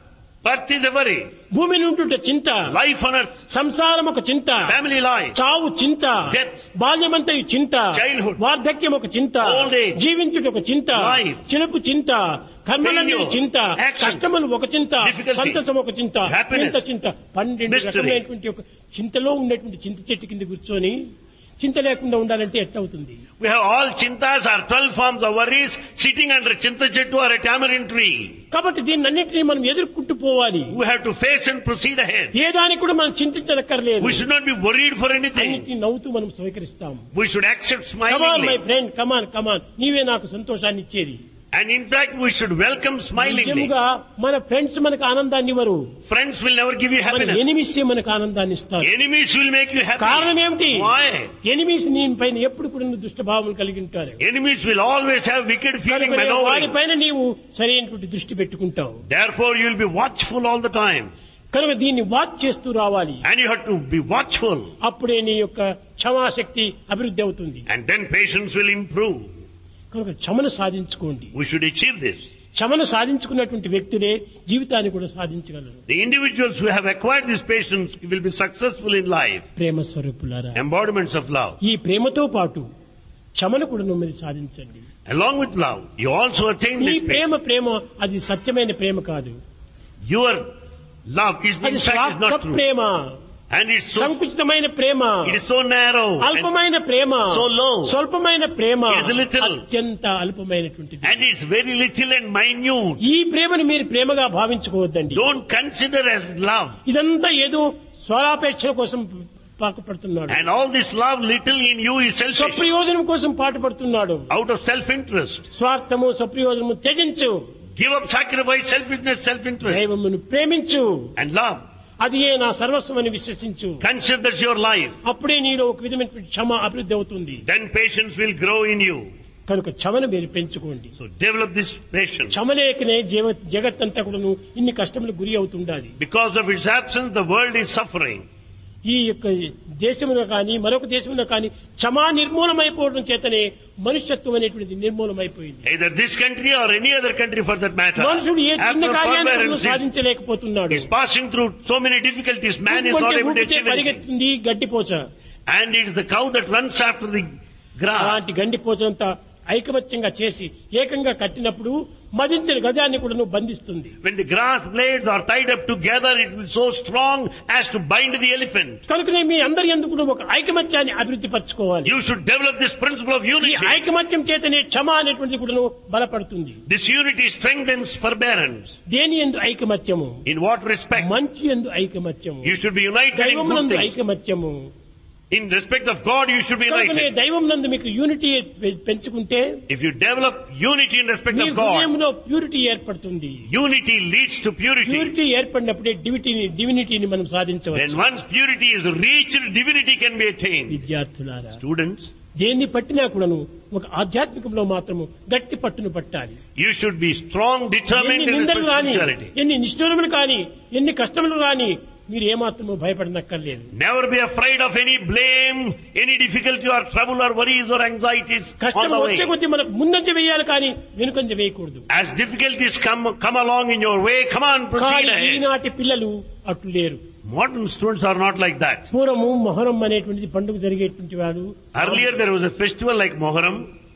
Birth is a worry. భూమి నుండి చింత, Life on earth, సంసారం ఒక చింత, family life, చావు చింత, Death. బాల్యమంతయు చింత, Childhood. వార్ధక్యం ఒక చింత, Old age. జీవించుట ఒక చింత, Life. చిలుపు చింత, కర్మలన్నీ Failure. చింత, Action. కష్టములు ఒక చింత, Difficulty. సంతసం ఒక చింత, Happiness. చింత చింత 12 Mystery. రకమైనటువంటి ఒక చింతలో ఉన్నటువంటి చింత చెట్టు కింద కూర్చొని చింత లేకుండా ఉండాలంటే ఎట్లవుతుంది? we have all chintas or 12 forms of worries sitting under chinta chettu or a tamarind tree. కాబట్టి దీన్నన్నింటినీ మనం ఎదుర్కొంటూ పోవాలి. We have to face and proceed ahead. ఏ దానికి కూడా మనం చింతించనక్కర్లేదు. We should not be worried for anything. అన్నిటినీ నవ్వుతూ మనం స్వీకరిస్తాం. We should accept come on my smilingly. Friend, come on come on, నీవే నాకు సంతోషాన్ని ఇచ్చేది. And in fact, we should welcome smilingly. నిజముగా మన ఫ్రెండ్స్ మనకు ఆనందాన్ని ఇవ్వరు. Friends will never give you మన happiness. ఎనిమిస్ మనకు ఆనందాన్ని ఇస్తారు. Enemies will make you happy. కారణం ఏమిటి? Why? ఎనిమిస్ నీ పైన ఎప్పుడు కూడా దుష్టభావం కలిగి ఉంటారు. Enemies will always have wicked feeling maneuvering. వారిపైన నీవు సరైనటువంటి దృష్టి పెట్టుకుంటావు. Therefore, you will be watchful all the time. కనుక దీన్ని వాచ్ చేస్తూ రావాలి. And you have to be watchful. అప్పుడే నీ యొక్క క్షమాశక్తి అభివృద్ధి అవుతుంది. And then patience will improve. కనుక క్షమను సాధించుకోండి. We should achieve this. క్షమను సాధించుకున్నటువంటి వ్యక్తులే జీవితాన్ని కూడా సాధించగలరు. The individuals who have acquired this patience will be successful in life. ప్రేమ స్వరూపులారా, Embodiments of love. ఈ ప్రేమతో పాటు క్షమను కూడా మీరు సాధించండి. Along with love, you also attain ఈ this ప్రేమ patience. ప్రేమ అది సత్యమైన ప్రేమ కాదు. Your love is in అది fact is స్వార్థ not true. Prema, And it's so, సంకుచితమైన Prema, it is so narrow. And, అల్పమైన ప్రేమ, so low. స్వల్పమైన ప్రేమ, It is little. అత్యంత అల్పమైనటువంటిది. and it's very little and minute. ఈ ప్రేమను మీరు ప్రేమగా భావించుకోవద్దండి. Don't consider as love. ఇదంతా ఏదో స్వలాపేక్షల కోసం పాటుపడుతున్నాడు. And all this love little in you is selfish. స్వప్రయోజనం కోసం పాటుపడుతున్నాడు. Out of self-interest. స్వార్థము స్వప్రయోజనము త్యజించు. Give up sacrifice, selfishness, self-interest. దైవమును ప్రేమించు. And love. అది ఏ నా సర్వస్వం అని విశ్వసించు. Consider that's your life. అప్పుడే నీలో ఒక విధమైన క్షమ అభివృద్ధి అవుతుంది. Then patience will grow in you. కనుక క్షమను మీరు పెంచుకోండి. So develop this patience. క్షమ లేకనే జగత్తంతా కూడాను ఇన్ని కష్టములకు గురి అవుతుండాలి. Because of its absence, the world is suffering. ఈ యొక్క దేశంలో కానీ మరొక దేశంలో కానీ క్షమా నిర్మూలమైపోవడం చేతనే మనుష్యత్వం అనేటువంటిది నిర్మూలమైపోయింది. Either this country or any other country for that matter. మనుషుడు ఏ చిన్న After కార్యాన్ని forbearance సాధించలేకపోతున్నాడు. is passing through so many difficulties, man is not able to achieve anything. పరిగెత్తుంది గడ్డిపోచ. And it is the cow that runs after the grass. అలాంటి గడ్డిపోచంతా ఐకమత్యంగా చేసి ఏకంగా కట్టినప్పుడు మదించిన గజాన్ని కూడా బంధిస్తుంది. When the grass blades are tied up together, it will be so strong as to bind the elephant. కనుకనే మీ అందరి యందు కూడా ఒక ఐకమత్యాన్ని అభివృద్ధి పరచుకోవాలి. You should develop this principle of ఈ unity. ఐకమత్యం చేతనే క్షమ అనేటువంటిది కూడా బలపడుతుంది. This unity strengthens forbearance. దేని యందు ఐకమత్యము? In what respect? మంచి యందు ఐకమత్యము, You should be united in దైవం good నందు things. ఐకమత్యము. In respect of God, you should be కనుకనే united. దైవం నందు మీకు యూనిటీ పెంచుకుంటే If you develop unity in respect మీ of God, హృదయంలో ప్యూరిటీ ఏర్పడుతుంది. unity leads to purity. Purity ఏర్పడినప్పుడే డివినిటీని మనం Then సాధించవచ్చు. once purity is reached, divinity can be attained. విద్యార్థులారా, Students, దేన్ని పట్టినా కూడాను ఒక ఆధ్యాత్మికంలో మాత్రము గట్టి పట్టును పట్టాలి. you should be strong, determined ఎన్ని in నిందలు respect of రాని, spirituality. ఎన్ని నిష్ఠూరములు కాని, ఎన్ని కష్టములు రాని మీరు ఏమాత్రము భయపడనక్కర్లేదు. Never be afraid of any blame, any difficulty or trouble or worries or anxieties on కష్టం the వచ్చే way. కొద్దీ మనకు ముందంజ వేయాలి కానీ వెనుకంజ వేయకూడదు. As difficulties come along in your way, come on, proceed కానీ ahead. ఈనాటి పిల్లలు అట్లు లేరు. Modern students are not like that. పూర్వము మొహరం అనేటువంటిది పండుగ జరిగేటువంటి వాడు. Earlier there was a festival like Moharram.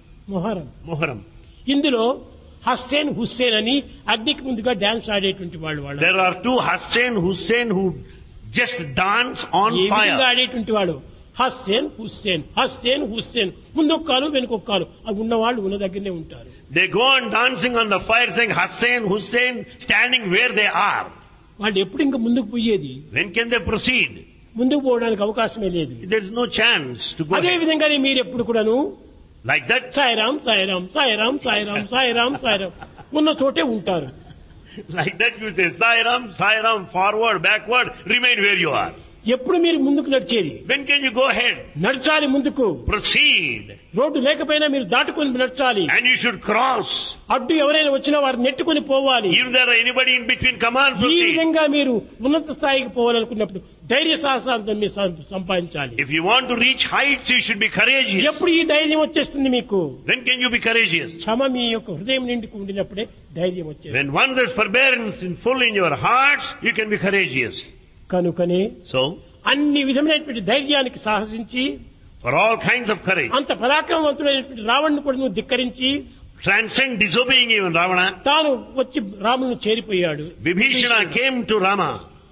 Muharram ఇందులో హస్సేన్ హుస్సేన్ అని అగ్నికి ముందుగా డాన్స్ ఆడేటువంటి వాళ్ళు. There are two Hussein who just dance on ఏ విధంగా fire. ఆడేటువంటి వాడు హస్సేన్ హుస్సేన్, హస్సేన్ హుస్సేన్, ముందొక్కాలు వెనుకొక్కాలు, అవి ఉన్నవాళ్ళు ఉన్న దగ్గరనే ఉంటారు. They go on dancing on the fire saying Hussein standing where they are. వాళ్ళు ఎప్పుడు ఇంకా ముందుకు పోయేది? When can they proceed? ముందుకు పోవడానికి అవకాశమే లేదు. There is no chance to go అదే ahead. విధంగానే మీరు ఎప్పుడు కూడాను Like that, సాయిరాం సాయిరాం సాయిరాం సాయిరాం సాయిరాం సాయిరాం ఉన్న చోటే ఉంటారు. like that you say Sairam, forward, backward, remain where you are. ఎప్పుడు మీరు ముందుకు నడిచేది? When can you go ahead? నడచాలి ముందుకు. Proceed. రోడ్డు లేకపోయినా మీరు దాటుకొని నడచాలి. And you should cross. అడ్డు ఎవరైనా వచ్చినా వారిని నెట్టుకొని పోవాలి. If there are anybody in between, come on, ఈ proceed. విధంగా మీరు ఉన్నత స్థాయికి పోవాలనుకున్నప్పుడు ధైర్య సాహసాలతో మీరు సంపాదించాలి. If you want to reach heights, you should be courageous. ఎప్పుడు ఈ ధైర్యం వచ్చేస్తుంది మీకు? When can you be courageous? క్షమ మీ యొక్క హృదయం నిండుకు ఉండినప్పుడే ధైర్యం వచ్చేది. When once there's forbearance in full in your hearts, you can be courageous. కనుకనే So, అన్ని విధమైనటువంటి ధైర్యానికి సాహసించి for all kinds of courage, అంత పరాక్రమవంతుడైనటువంటి రావణ్ణి కూడా నువ్వు ధిక్కరించి transcend disobeying even Ravana, తాను వచ్చి రామును చేరిపోయాడు. Vibhishana came to Rama.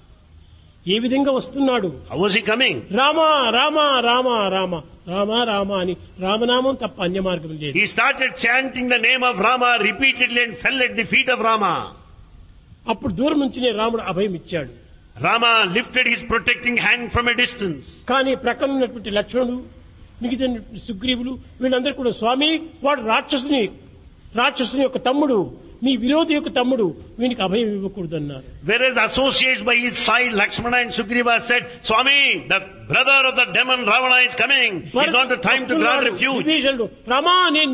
ఏ విధంగా వస్తున్నాడు? How was he coming? Rama Rama Rama Rama Rama Rama అని రామనామం తప్ప అన్య మార్గం లేదు. He started chanting the name of Rama repeatedly and fell at the feet of Rama. అప్పుడు దూరం నుంచినే రాముడు అభయం ఇచ్చాడు. Rama lifted his protecting hand from a distance. కానీ ప్రక్కన ఉన్నటువంటి లక్ష్మణుడు, మిగతా సుగ్రీవులు వీళ్ళందరూ కూడా స్వామి వాడు రాక్షసుని యొక్క తమ్ముడు, మీ విరోధి యొక్క తమ్ముడు, వీనికి అభయం ఇవ్వకూడదు అన్నారు. Whereas associates by his side, Lakshmana and Sugriva said, Swami, the brother of the demon Ravana is coming. It's not the time to grant refuge. విభీషణుడు రామా నేను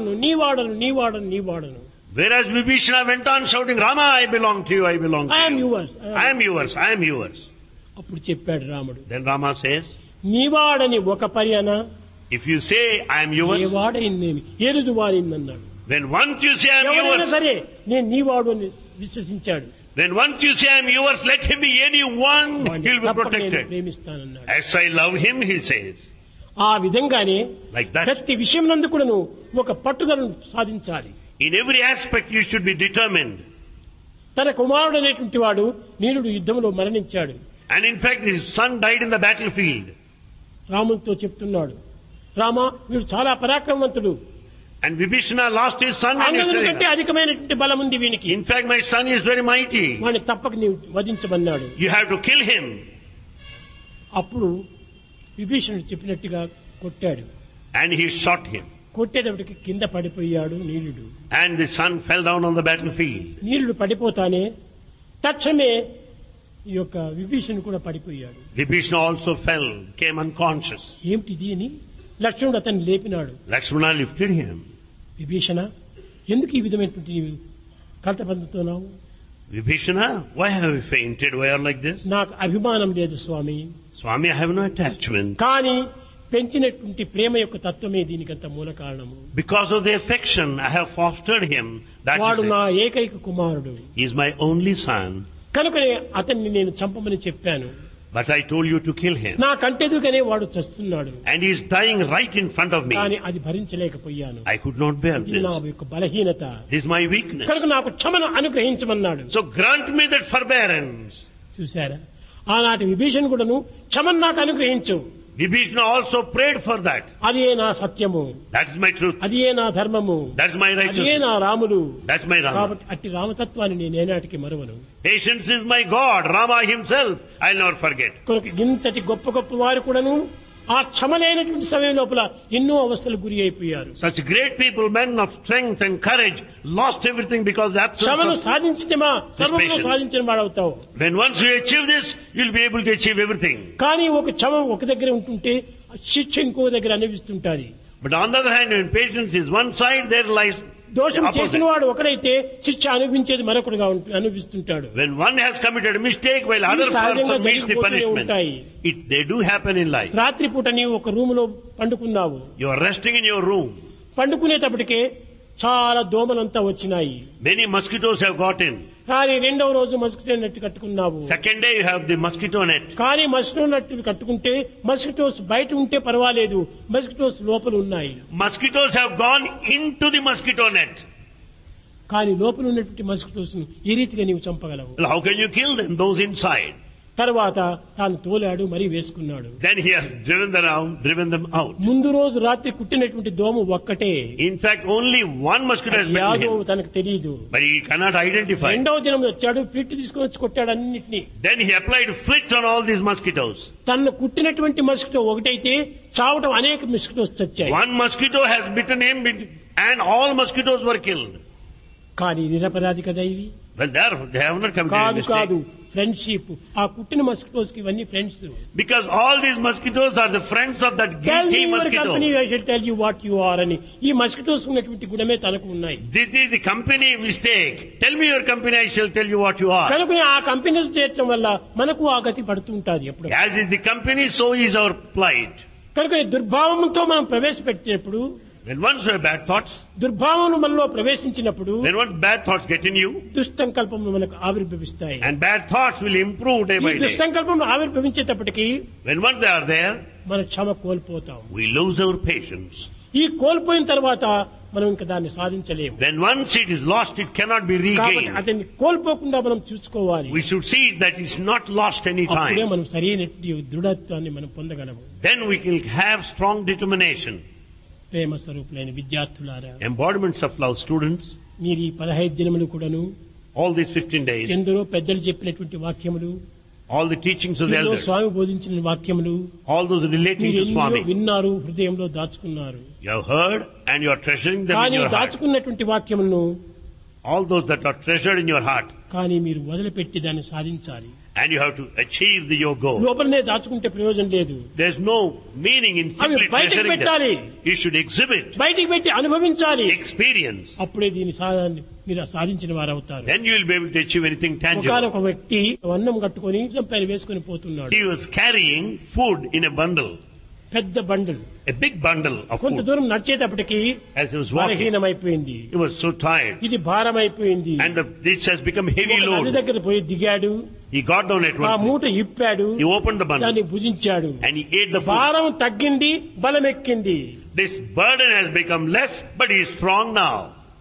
నీవాడను. Whereas Vibhishana went on shouting, Rama, I belong to you, I belong to I am you. yours. I am yours. అప్పుడు చెప్పాడు రాముడు, Then Rama says, నీవాడని ఒక పర్యన if you say, I am yours, వాడైందేమి ఏరుదు వాడిందన్నాడు. when once you say, I am ఎవరైనా yours, సరే నేను నీవాడు అని విశ్వసించాడు. when once you say, I am yours, let him be anyone, he will be తప్పక నేను protected. ప్రేమిస్తానన్నాడు. As I love him, he says. ఆ విధంగానే Like that. ప్రతి విషయం నందు కూడాను ఒక పట్టుదలను సాధించాలి. In every aspect you should be determined. తన కుమారుడు అనేటువంటి వాడు నీలుడు యుద్ధంలో మరణించాడు. And in fact his son died in the battlefield. రామునితో చెప్తున్నాడు, రామా వీడు చాలా పరాక్రమవంతుడు, And Vibhishana lost his son and his అంగదుని కంటే son. అధికమైనటువంటి బలం ఉంది వీనికి, In fact my son is very mighty. వాడిని తప్పక నీవు వధించమన్నాడు. You have to kill him. అప్పుడు విభీషణుడు చెప్పినట్టుగా కొట్టాడు. And he shot him. కొట్టేటప్పటికి కింద పడిపోయాడు నీలుడు. And the son fell down on the battlefield. నీలుడు పడిపోతానే తక్షణమే ఈ యొక్క విభీషణుడు కూడా పడిపోయాడు. Vibhishana also fell, came unconscious. ఏమిటిది అని లక్ష్మణుడు అతన్ని లేపినాడు. Lakshmana lifted him. విభీషణ ఎందుకు ఈ విధమైనటువంటి నీవు కలత పొందుతున్నావు? Vibhishana, why have you fainted? Why are you like this? నాకు అభిమానం లేదు స్వామి, Swami, I have no attachment. కానీ పెంచినటువంటి ప్రేమ యొక్క తత్వమే దీనికంత మూల కారణము. Because of the affection I have fostered him, that వాడు is నా it. ఏకైక కుమారుడు, He is my only son. కనుకనే అతన్ని నేను చంపమని చెప్పాను. But I told you to kill him. నా కంటెదురుగానే వాడు చస్తున్నాడు, And he is dying right in front of me. కానీ అది భరించలేకపోయాను. I could not bear ఇది నా this. యొక్క బలహీనత, This is my weakness. కనుక నాకు క్షమను అనుగ్రహించమన్నాడు. So grant me that forbearance. చూశారా, ఆనాటి విభీషణ్ కూడాను క్షమను నాకు అనుగ్రహించు, Vibhishana also prayed for that. అదే నా సత్యము, That is my truth. అదే నా ధర్మము, That's my అదే righteousness. నా రాముడు. That's my Rama. కాబట్టి అట్టి రామతత్వాన్ని నేను ఏనాటికి మరువను. Patience is my God. Rama himself I'll never forget. కనుక ఇంతటి గొప్ప గొప్ప వారు కూడాను ఆ క్షమలేనటువంటి సమయం లోపల ఎన్నో అవస్థలకు గురి అయిపోయారు. Such great people, men of strength and courage, lost everything because of the క్షమను absence of... సాధించితేమా సర్వమును patience. సాధించిన వాడవుతావు. When once you achieve this, you'll be able to achieve everything. కానీ ఒక క్షమ ఒక దగ్గర ఉంటుంటే శిక్ష ఇంకో దగ్గర అనిపిస్తుంటాది. But on the other hand, when patience is one side, there lies దోషం the చేసిన opposite. వాడు ఒకడైతే శిక్ష అనుభవించేది మరొకడుగా అనిపిస్తుంటాడు. When one has committed a mistake while other సహజంగా person meets the జరిగిపోతూనే punishment, ఉంటాయి. they do happen in life. రాత్రిపూట నీవు ఒక రూమ్ లో పండుకున్నావు, You are resting in your room. పండుకునేటప్పటికే చాలా దోమలంతా వచ్చినాయి. Many mosquitoes have got in. కానీ రెండవ రోజు మస్కిటో నెట్ కట్టుకున్నావు. Second day you have the mosquito net. కానీ మస్కిటో నెట్ కట్టుకుంటే మస్కిటోస్ బయట ఉంటే పర్వాలేదు, మస్కిటోస్ లోపల ఉన్నాయి. Mosquitoes have gone into the mosquito net. కానీ లోపల ఉన్నటువంటి మస్కిటోస్ ఈ రీతిగా నీవు చంపగలవు. Well, how can you kill them? Those inside. తర్వాత తాను తోలాడు, మరీ వేసుకున్నాడు. Then he has driven them out. ముందు రోజు రాత్రి కుట్టినటువంటి దోమ ఒక్కటే. In fact, only one mosquito has bitten యాదో him. తనకు తెలియదు. But he cannot identify. రెండవ దినం వచ్చాడు, పిట్టి తీసుకొని వచ్చి కొట్టాడు అన్నిటినీ. Then he applied flit on all these mosquitoes. తను కుట్టినటువంటి మస్కిటో ఒకటైతే చావటం అనేక మస్కిటోస్ చచ్చాయి. One mosquito has bitten him and all mosquitoes were killed. కానీ నిరపరాధి కదా ఇవి. Well, they have not committed కాదు a mistake. కాదు ఫ్రెండ్షిప్. ఆ కుట్టిన మస్కిటోస్ కి ఇవన్నీ friends. Because all these mosquitoes are the friends of that guilty mosquito. Company I shall tell you what you are అని ఈ మస్కిటోస్ ఉన్నటువంటి గుణమే తనకు ఉన్నాయి. This is the company mistake. Tell me your company, I shall tell you what you are. కనుక ఆ కంపెనీలు చేర్చడం వల్ల మనకు ఆ గతి పడుతుంటాది ఎప్పుడు. As is the company, so is our plight. కనుక దుర్భావంతో మనం ప్రవేశపెట్టినప్పుడు, When once you have bad thoughts, దుర్భావం మనలో ప్రవేశించినప్పుడు when once bad thoughts get in you, దుష్టంకల్పములు మనకు ఆవిర్భవిస్తాయి. and bad thoughts will improve day ఈ by day. దుష్టంకల్పం ఆవిర్భవించేటప్పటికి When once they are there, మన క్షమ కోల్పోతాం. we lose our patience. ఈ కోల్పోయిన తర్వాత మనం ఇంకా దాన్ని సాధించలేము. When once it is lost, it cannot be కాబట్టి regained. అతన్ని కోల్పోకుండా మనం చూసుకోవాలి. We should see that it's not lost any అప్పుడే time. మనం సరైన దృఢత్వాన్ని మనం పొందగలము. Then we can have strong determination. ప్రేమ స్వరూపులైన విద్యార్థులారా, Embodiments of love students, మీరు ఈ 15 దినములు కూడాను all these 15 days, ఎందరో పెద్దలు చెప్పినటువంటి వాక్యములు, all the teachings of the ఎన్నో elders, స్వామి బోధించిన వాక్యములు all those relating మీరు to ఎన్నో Swami, విన్నారు, హృదయంలో దాచుకున్నారు. you have heard and you are treasuring them in కానీ your heart. దాచుకున్నటువంటి వాక్యములను All those that are treasured in your heart, కానీ మీరు వదిలిపెట్టి దాన్ని సాధించాలి. and you have to achieve your goal. లోపలనే దాచుకుంటే ప్రయోజనం లేదు. There's no meaning in అవి simply బయటకు treasuring పెట్టాలి. them. You should exhibit, బయటికి పెట్టి అనుభవించాలి. experience. అప్పుడే దీన్ని మీరు సాధించిన వారు అవుతారు. Then you will be able to achieve anything tangible. ఒకనొక వ్యక్తి అన్నం కట్టుకొని పైన వేసుకొని పోతున్నాడు. He was carrying food in a bundle, పెద్ద bundle. a big bundle of కొంత food. దూరం నడిచేటప్పటికి As he was walking, బలహీనమైపోయింది. he was so tired, ఇది భారమైపోయింది. and this has become heavy ఒక నది load. దగ్గర పోయి దిగాడు. He got down at ఆ one మూట place. ఇప్పాడు. He opened the bundle దాన్ని భుజించాడు. and he ate the food. భారం తగ్గింది, బలం ఎక్కింది. This burden has become less, but he is strong now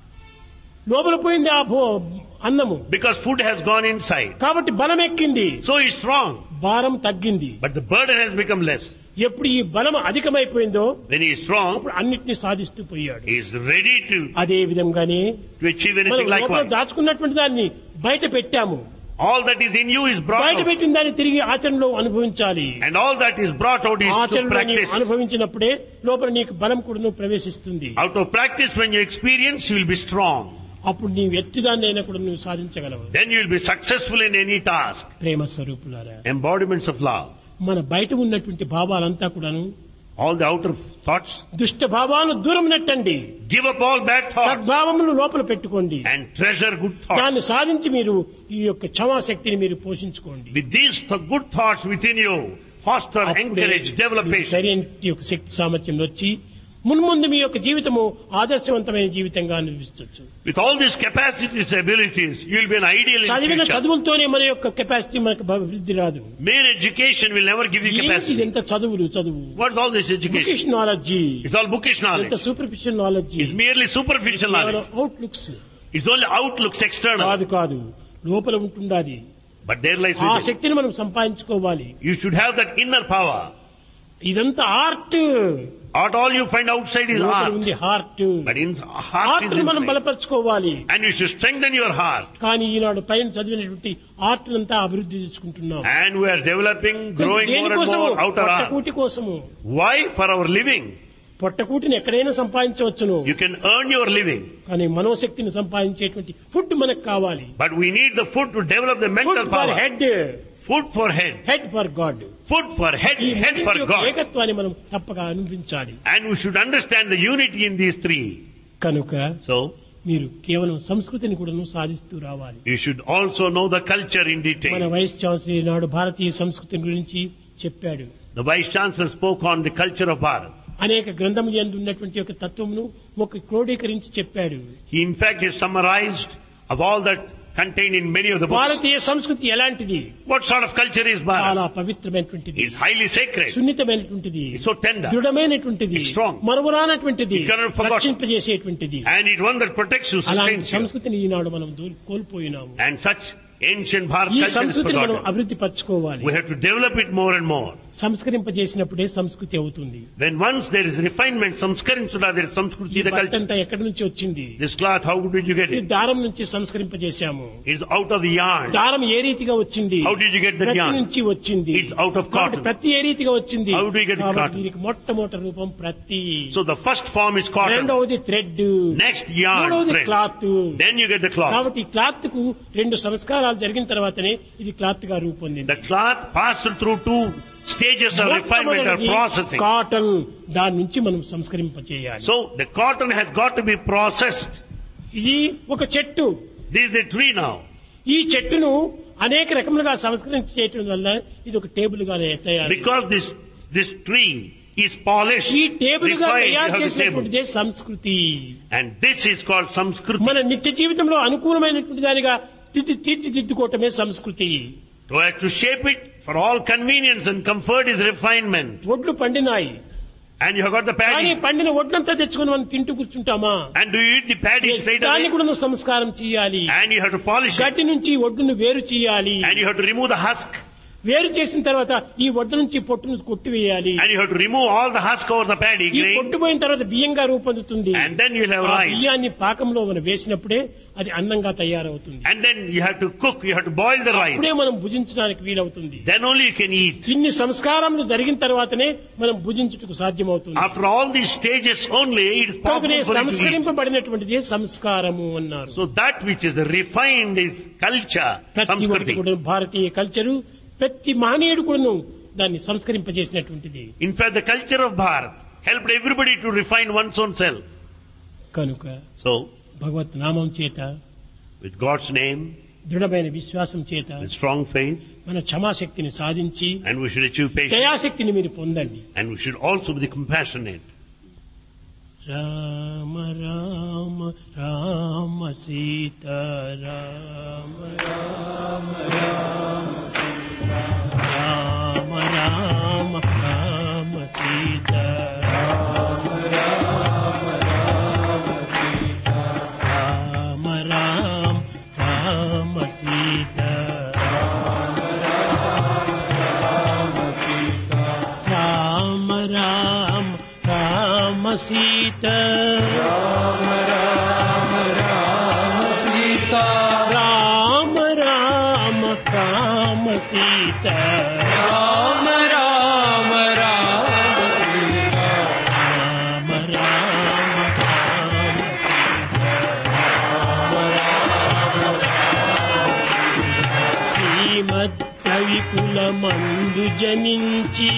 లోపల పోయింది ఆ అన్నము. because food has gone inside. కాబట్టి బలం ఎక్కింది, So he is strong, భారం తగ్గింది. but the burden has become less. ఎప్పుడు ఈ బలం అధికమైపోయిందో When he is strong, అప్పుడు అన్నిటినీ సాధిస్తూ పోయాడు. he is ready అదే విధంగానే to achieve మనం anything లోపల likewise. దాచుకున్నటువంటి దాన్ని బయట పెట్టాము. All that is in you is brought బయట out, పెట్టిన దాన్ని తిరిగి ఆచరణలో అనుభవించాలి. and all that is brought out is to ఆచరణలో నీవు practice. అనుభవించినప్పుడే లోపల నీకు బలం కూడా ప్రవేశిస్తుంది. Out of practice, when you experience, you will be strong. అప్పుడు నీవు ఎట్టిదాన్ని అయినా కూడా నువ్వు సాధించగలవు. Then you will be successful in any task. ప్రేమ స్వరూపులారా, Embodiments of love. మన బయట ఉన్నటువంటి భావాలంతా కూడాను All the outer thoughts, దుష్ట భావాలను దూరం నెట్టండి. give up all bad thoughts సద్భావములను లోపల పెట్టుకోండి. and treasure good thoughts. దాన్ని సాధించి మీరు ఈ యొక్క క్షమాశక్తిని మీరు పోషించుకోండి. With these good thoughts within you, foster, encourage, develop patience. శరీరం యొక్క శక్తి సామర్థ్యం వచ్చి మున్ముందు మీ యొక్క జీవితము ఆదర్శవంతమైన జీవితంగా అనిపిస్తొచ్చు. With all these capacities, abilities, you will be an ideal in చదివిన future. చదువులతోనే మన యొక్క కెపాసిటీ మనకు అభివృద్ధి రాదు. Mere education will never give you ఏంటి capacity. ఇదంతా చదువు What's all this education? Bookish knowledge, It's all bookish ఎంత knowledge. Superficial knowledge, It's merely superficial knowledge. Outlooks It's only outlooks external. కాదు లోపల ఉంటుండాలి. But there lies ఆ within. శక్తిని మనం సంపాదించుకోవాలి. You should have that inner power. ఇదంతా art. Art all you find outside is art. ఉంది heart. But in heart art is మనం inside. బలపరచుకోవాలి. And you should strengthen your heart. కానీ ఈనాడు పైన చదివినటువంటి ఆర్ట్ అంతా అభివృద్ధి చేసుకుంటున్నాం. And we are developing, growing more and దేనికోసము? more outer art. పొట్టకూటి కోసము. Why? For our living. పొట్టకూటిని ఎక్కడైనా సంపాదించవచ్చును. You can earn your living. కానీ మనోశక్తిని సంపాదించేటువంటి ఫుడ్ మనకు కావాలి. But we need the food to develop the mental food for power. Head, Food for head. Head for God. Food for head, ఈ head for రెండింటి యొక్క God. ఏకత్వాన్ని మనం తప్పక అనుభవించాలి. And we should understand the unity in these three. కనుక So, మీరు కేవలం సంస్కృతిని కూడా సాధిస్తూ రావాలి. you should also know the culture in మన detail. వైస్ ఛాన్సలర్ ఈనాడు భారతీయ సంస్కృతి గురించి చెప్పాడు. The Vice Chancellor spoke on the culture of Bharat. అనేక గ్రంథములు యందు ఉన్నటువంటి ఒక తత్వమును ఒక క్రోడీకరించి చెప్పాడు. He in fact is summarized of all that contained in many of the books. భారతీయ సంస్కృతి ఎలాంటిది? What sort of culture is చాలా Bharat? పవిత్రమైనటువంటిది, It's highly sacred. సున్నితమైనటువంటిది, It's so tender. దృఢమైనటువంటిది, It's strong. మరువరానటువంటిది, It cannot be forgotten. రక్షింపజేసేటువంటిది. And it's one that protects you, అలాంటి sustains you. సంస్కృతిని ఈనాడు మనం కోల్పోయినాము. And such Ancient Bharat ఈ culture is సంస్కృతిని మనం forgotten. అభివృద్ధి పరచుకోవాలి. We have to develop it more and more. సంస్కరింపజేసినప్పుడే సంస్కృతి అవుతుంది. When once there is refinement, samskarin sudha, there is samskruti, the culture. అంతా ఎక్కడి నుంచి వచ్చింది? This cloth, how did you get ఈ it? దారం నుంచి సంస్కరింపజేశాము. It is out of the yarn. దారం ఏ రీతిగా వచ్చింది? How did you get the ప్రతి yarn? నుంచి వచ్చింది. It's out of కాబట్టి cotton. ప్రతి ఏ రీతిగా వచ్చింది? How do you get కాబట్టి cotton? దీనికి మొట్టమొదటి రూపం ప్రతి. So the first form is cotton. రెండవది థ్రెడ్. Next yarn, మూడవది thread. Cloth. Then you get the cloth. కాబట్టి ఈ క్లాత్ కు రెండు సంస్కారాలు జరిగిన తర్వాతనే ఇది క్లాత్ గా రూపొందింది. The cloth passed through two stages of refinement or processing. Cotton, దాని నుంచి మనం సంస్కరింపచేయాలి. So the cotton has got to be processed. ఇది ఒక చెట్టు. This is a tree now. ఈ చెట్టును అనేక రకములుగా సంస్కరించి చేయటం వల్ల ఇది ఒక టేబుల్ గా తయారు. Because this tree is polished, ఈ టేబుల్ గా refined, you తయారు have the table. చేసినటువంటిదే సంస్కృతి. And this is called samskruti. మన నిత్య జీవితంలో అనుకూలమైనటువంటి దానిగా తీర్చిదిద్దుకోవటమే సంస్కృతి. To have to shape it for all convenience and comfort is refinement. ఒడ్లు పండినాయి, And you have got the కానీ paddy. పండిన ఒడ్లంతా తెచ్చుకొని మనం తింటూ కూర్చుంటామా? And do you eat the paddy straight దాన్ని away? కూడా నువ్వు సంస్కారం చేయాలి. And you have to polish it. గడ్డి నుంచి ఒడ్డును వేరు చేయాలి. And you have to remove the husk. వేరు చేసిన తర్వాత ఈ ఒడ్డు నుంచి పొట్టును కొట్టివేయాలి. And you have to remove all the husk over the paddy ఈ grain. కొట్టుపోయిన తర్వాత బియ్యంగా రూపొందుతుంది. And then you'll have ఆ rice. బియ్యాన్ని పాకంలో మనం వేసినప్పుడే అది అన్నంగా తయారవుతుంది. And then you have to cook, you have to boil the rice. అప్పుడే మనం భుజించడానికి వీలవుతుంది. Then only you can eat. ఇన్ని సంస్కారములు జరిగిన తర్వాతనే మనం భుజించుటకు సాధ్యమవుతుంది. After all these stages only, it is కనుకనే possible for you to eat. సంస్కరింపబడినటువంటిది సంస్కారము అన్నారు. So that which is refined is culture, ప్రతి ఒక్కటి samskriti. కూడా భారతీయ కల్చరు, ప్రతి మానవుడు కూడాను దాన్ని సంస్కరింపజేసినటువంటిది. In fact, the culture of Bharat helped everybody to refine one's own self. కనుక So, భగవత్ నామం చేత, with God's name, దృఢమైన విశ్వాసం చేత with strong faith, మన క్షమాశక్తిని సాధించి and we should achieve patience, దయాశక్తిని మీరు పొందండి. and we should also be compassionate. Rama Rama Rama Sita Rama Rama Rama Rama Rama Rama Sita Rama Rama Rama Sita Rama Rama Rama Sita Rama Rama Sita Rama Rama Rama Sita Rama Rama Rama Sita Rama Rama Rama Sita Rama Rama Rama Sita Rama Rama Rama Sita Rama Rama శ్రీమద్ కవికుల మందు జనించి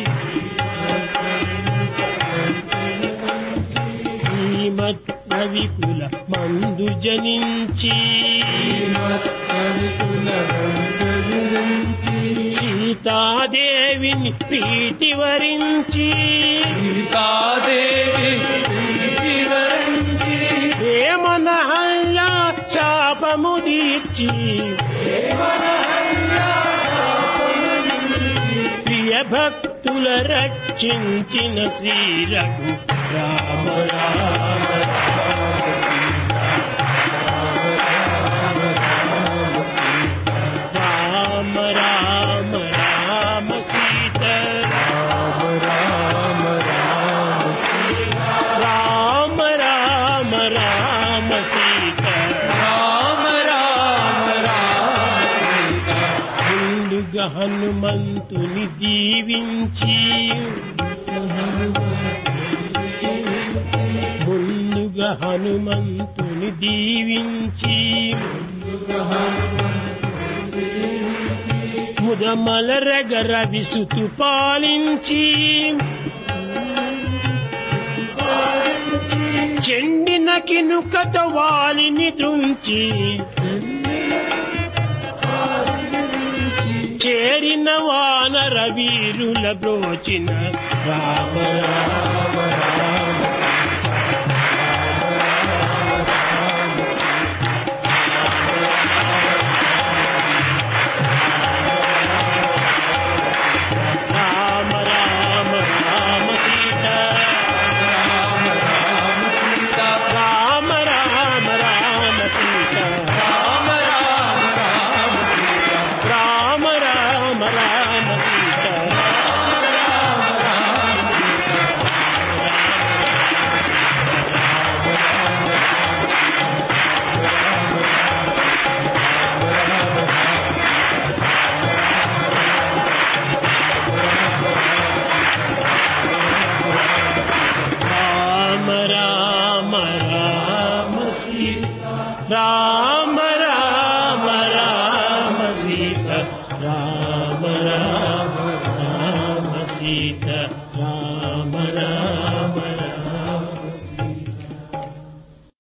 శ్రీమద్ కవికుల మందు జనించి సీతాదేవిని ప్రీతి వరించి ప్రేమనహల్లా శాపము దీర్చి ప్రియ భక్తుల రక్షించిన శ్రీ రఘు రామ రామ రామ రామ రామ సీత రామ రామ రామ సీత రామ రామ రామ సీత రామ రామ రామ సీత ముందుగా హనుమంతుని దీవించి ముందుగా హనుమంతుని దీవించి ముదమలరగర విసుతు పాలించి చెండిన కినుకత వాలిని దృంచి చేరిన వానర వీరుల బ్రోచిన రామ రామ రామ రామ రామ రామ సీత రామ రామ సీత రామ రామ రామ సీత రామ రామ రామ సీత